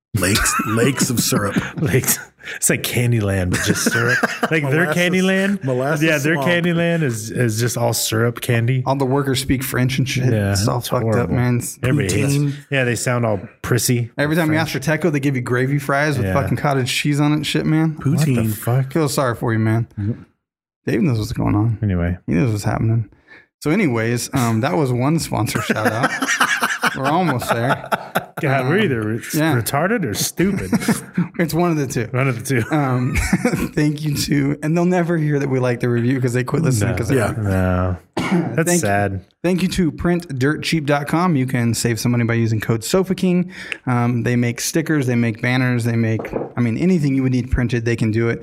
lakes of syrup. lakes. It's like Candyland, but just syrup. Like their Molasses- Candyland. molasses Yeah, their swamp. Candyland is just all syrup candy. All the workers speak French and shit. Yeah, it's all it's fucked up, horrible. man. It's Everybody hates- poutine. Yeah, they sound all prissy. Every time you ask for Teco, they give you gravy fries with Yeah. fucking cottage cheese on it and shit, man. What the Poutine. fuck? Feel sorry for you, man. Dave knows what's going on. Anyway, He knows what's happening. So, anyways, that was one sponsor shout out. We're almost there. God, we're either yeah. retarded or stupid. It's one of the two. One of the two. Thank you to, and they'll never hear that we like the review because they quit listening. Because Yeah. No, that's Thank- sad. Thank you to printdirtcheap.com. You can save some money by using code SOFAKING. They make stickers, they make banners, they make, anything you would need printed, they can do it.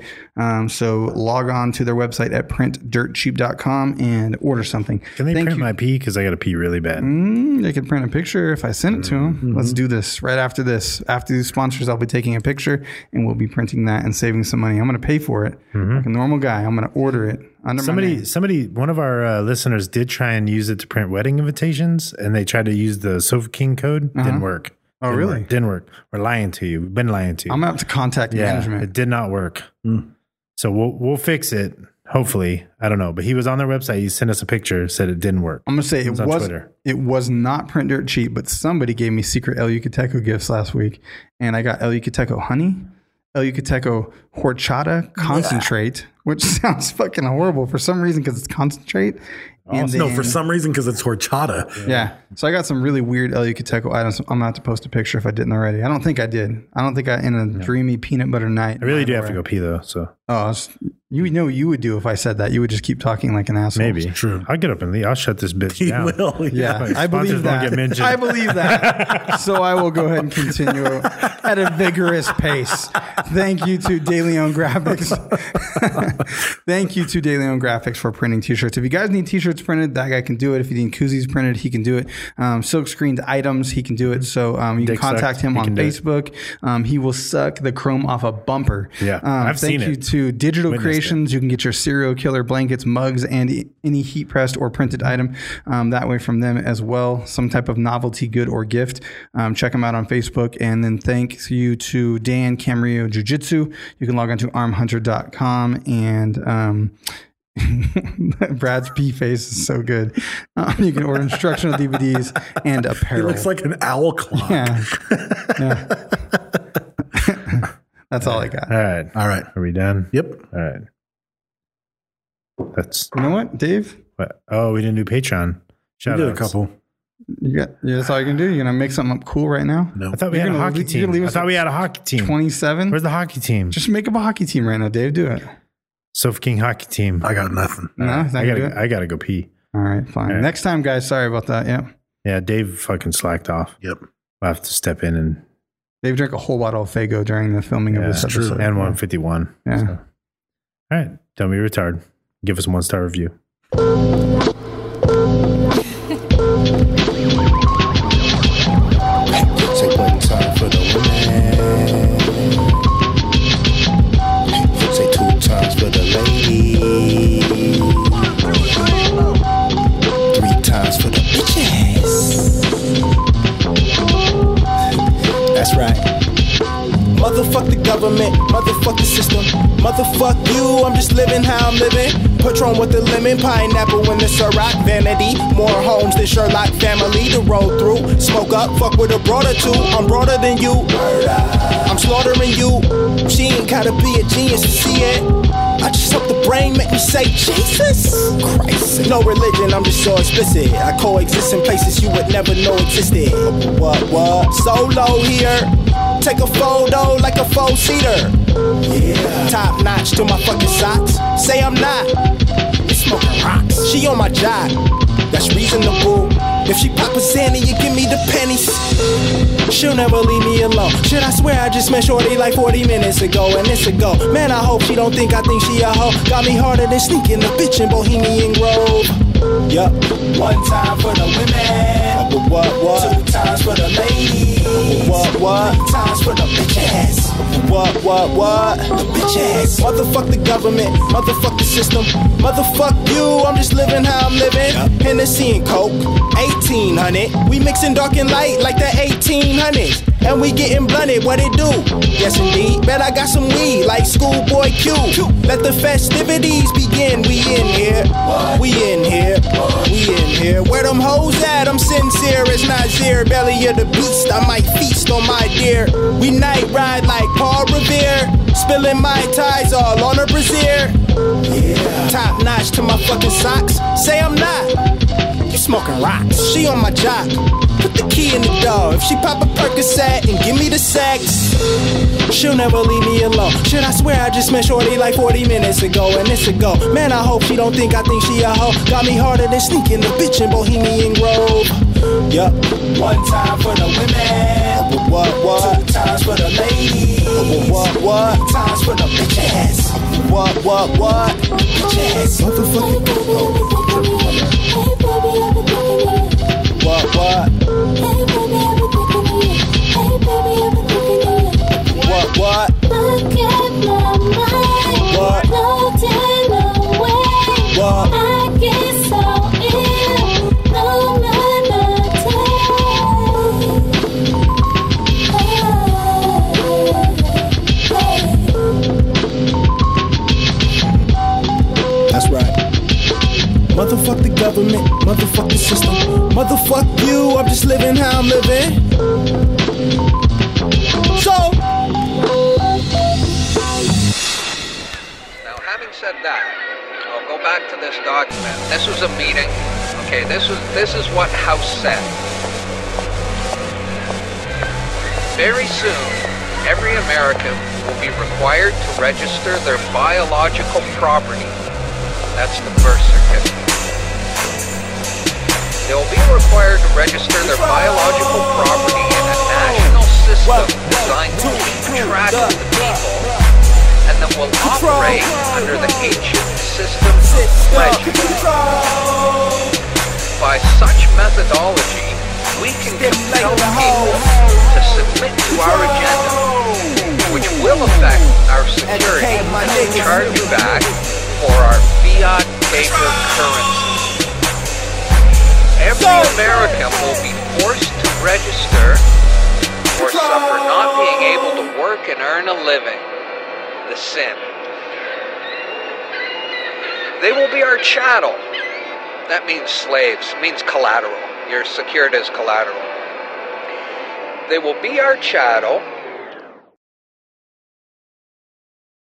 So log on to their website at printdirtcheap.com and order something. Can they Thank print you. my pee? Because I got to pee really bad. They can print a picture if I send it to them. Let's do this right after this. After these sponsors, I'll be taking a picture and we'll be printing that and saving some money. I'm going to pay for it. Like a normal guy, I'm going to order it under my name. Somebody, one of our listeners did try and use it to print wedding invitations, and they tried to use the Sofa King code. Didn't work. Oh, Didn't really? work. Didn't work. We're lying to you. We've been lying to you. I'm going to have to contact management. It did not work. So we'll fix it. Hopefully, I don't know. But he was on their website. He sent us a picture. Said it didn't work. I'm gonna say was on Twitter. it was not Print Dirt Cheap, but somebody gave me secret El Yucateco gifts last week, and I got El Yucateco honey, El Yucateco horchata concentrate, which sounds fucking horrible for some reason because it's concentrate. And No, then- for some reason because it's horchata. yeah. So I got some really weird El Yucateco items. I'm gonna have to post a picture if I didn't already. I don't think I did. I don't think I in a dreamy peanut butter night. I really do have to go pee though. So Oh, you know what you would do if I said that. You would just keep talking like an asshole. maybe True. I'll get up and leave. I'll shut this bitch He down. will. Yeah, I Sponsors believe won't that. get mentioned. I believe that. So I will go ahead and continue at a vigorous pace. Thank you to De Leon Graphics. Thank you to De Leon Graphics for printing t-shirts. If you guys need t-shirts printed, that guy can do it. If you need koozies printed, he can do it. Silk screened items, he can do it. So you can Dick contact sucked, him he on can do it. Facebook. He will suck the chrome off a bumper. Yeah, I've seen Thank you it. to Digital Witnessed Creations. You can get your serial killer blankets, mugs, and any heat pressed or printed item that way from them as well. Some type of novelty good or gift. Check them out on Facebook. And then thank you to Dan Camarillo Jiu-Jitsu. You can log on to armhunter.com and Brad's pee face is so good. You can order instructional DVDs and He apparel. looks like an owl clock. Yeah. That's all I got. All right. All right. Are we done? Yep. All right. That's You know what, Dave? what. Oh, we didn't do Patreon. We Shout did out a couple. That's all you can do? You're gonna make something up cool right now? No. I thought we You're had a gonna hockey leave- you're gonna team. leave I us thought at we had a hockey team. 27? Where's the hockey team? Just make up a hockey team right now, Dave. Do it. Sofa King hockey team. I got nothing. No, he's not I gonna do it. gotta go pee. All right, fine. All right. Next time, guys. Sorry about that. Yeah. Yeah, Dave fucking slacked off. Yep. I'll have to step in and Dave drank a whole bottle of Faygo during the filming of this true. episode. and 151. Yeah. So. All right. Don't be retarded. Give us a 1-star review. Say one time for the women. Say 2 times for the ladies. 3 times for the bitches. That's right. Motherfuck the government, motherfuck the system. Motherfuck you, I'm just living how I'm living. Patron with the lemon, pineapple in the Ciroc. Vanity, more homes than Sherlock family to roll through. Smoke up, fuck with a broad or two. I'm broader than you. I'm slaughtering you. She ain't gotta be a genius to see it. I just hope the brain make me say Jesus Christ. No religion, I'm just so explicit. I coexist in places you would never know existed. What? Solo here. Take a photo like a 4-seater. Yeah. Top notch to my fucking socks. Say I'm not. It's smoking rocks. She on my jock. that's reasonable. If she pop a Zanny, you give me the pennies. She'll never leave me alone. Shit, I swear I just met shorty like 40 minutes ago, and it's a go. Man, I hope she don't think I think she a hoe. Got me harder than sneaking the bitch in Bohemian Grove. Yup. One time for the women. What? Two times for the ladies. What? Three times for the bitch ass. What? The bitch ass. Motherfuck the government. Motherfuck the system. Motherfuck you. I'm just living how I'm living. Hennessy and Coke. 1800. We mixing dark and light like the 1800s. And we getting blunted, what it do? Yes indeed, bet I got some weed like Schoolboy Q. Let the festivities begin, we in here. We in here, we in here. Where them hoes at? I'm sincere as Nazir. Belly of the beast, I might feast on my deer. We night ride like Paul Revere. Spilling my ties all on her brassiere. Yeah. Top notch to my fucking socks. Say I'm not. You smoking rocks. She on my jock. Put the key in the door. If she pop a Percocet and give me the sex, she'll never leave me alone. Shit, I swear I just met shorty like 40 minutes ago, and it's a go. Man, I hope she don't think I think she a hoe. Got me harder than sneaking the bitch in Bohemian Grove. Yup. One time for the women. What? Two times for the ladies. What? Three times for the bitch ass. What? Bitch ass. Motherfucking What? What? Look at my mind, What? floating away. What? I get so ill, no That's right. Motherfuck the government, motherfuck the system. Motherfuck you, I'm just living how I'm living. So now, having said that, I'll go back to this document. This was a meeting. Okay, this is what House said. Very soon, every American will be required to register their biological property. That's the birth certificate. They will be required to register their biological property in a national system designed to keep track of the people, and that will operate under the ancient system of legend. By such methodology, we can compel people to submit to our agenda, which will affect our security and charge back for our fiat paper currency. Every American will be forced to register or suffer not being able to work and earn a living. The sin. They will be our chattel. That means slaves, means collateral. You're secured as collateral. They will be our chattel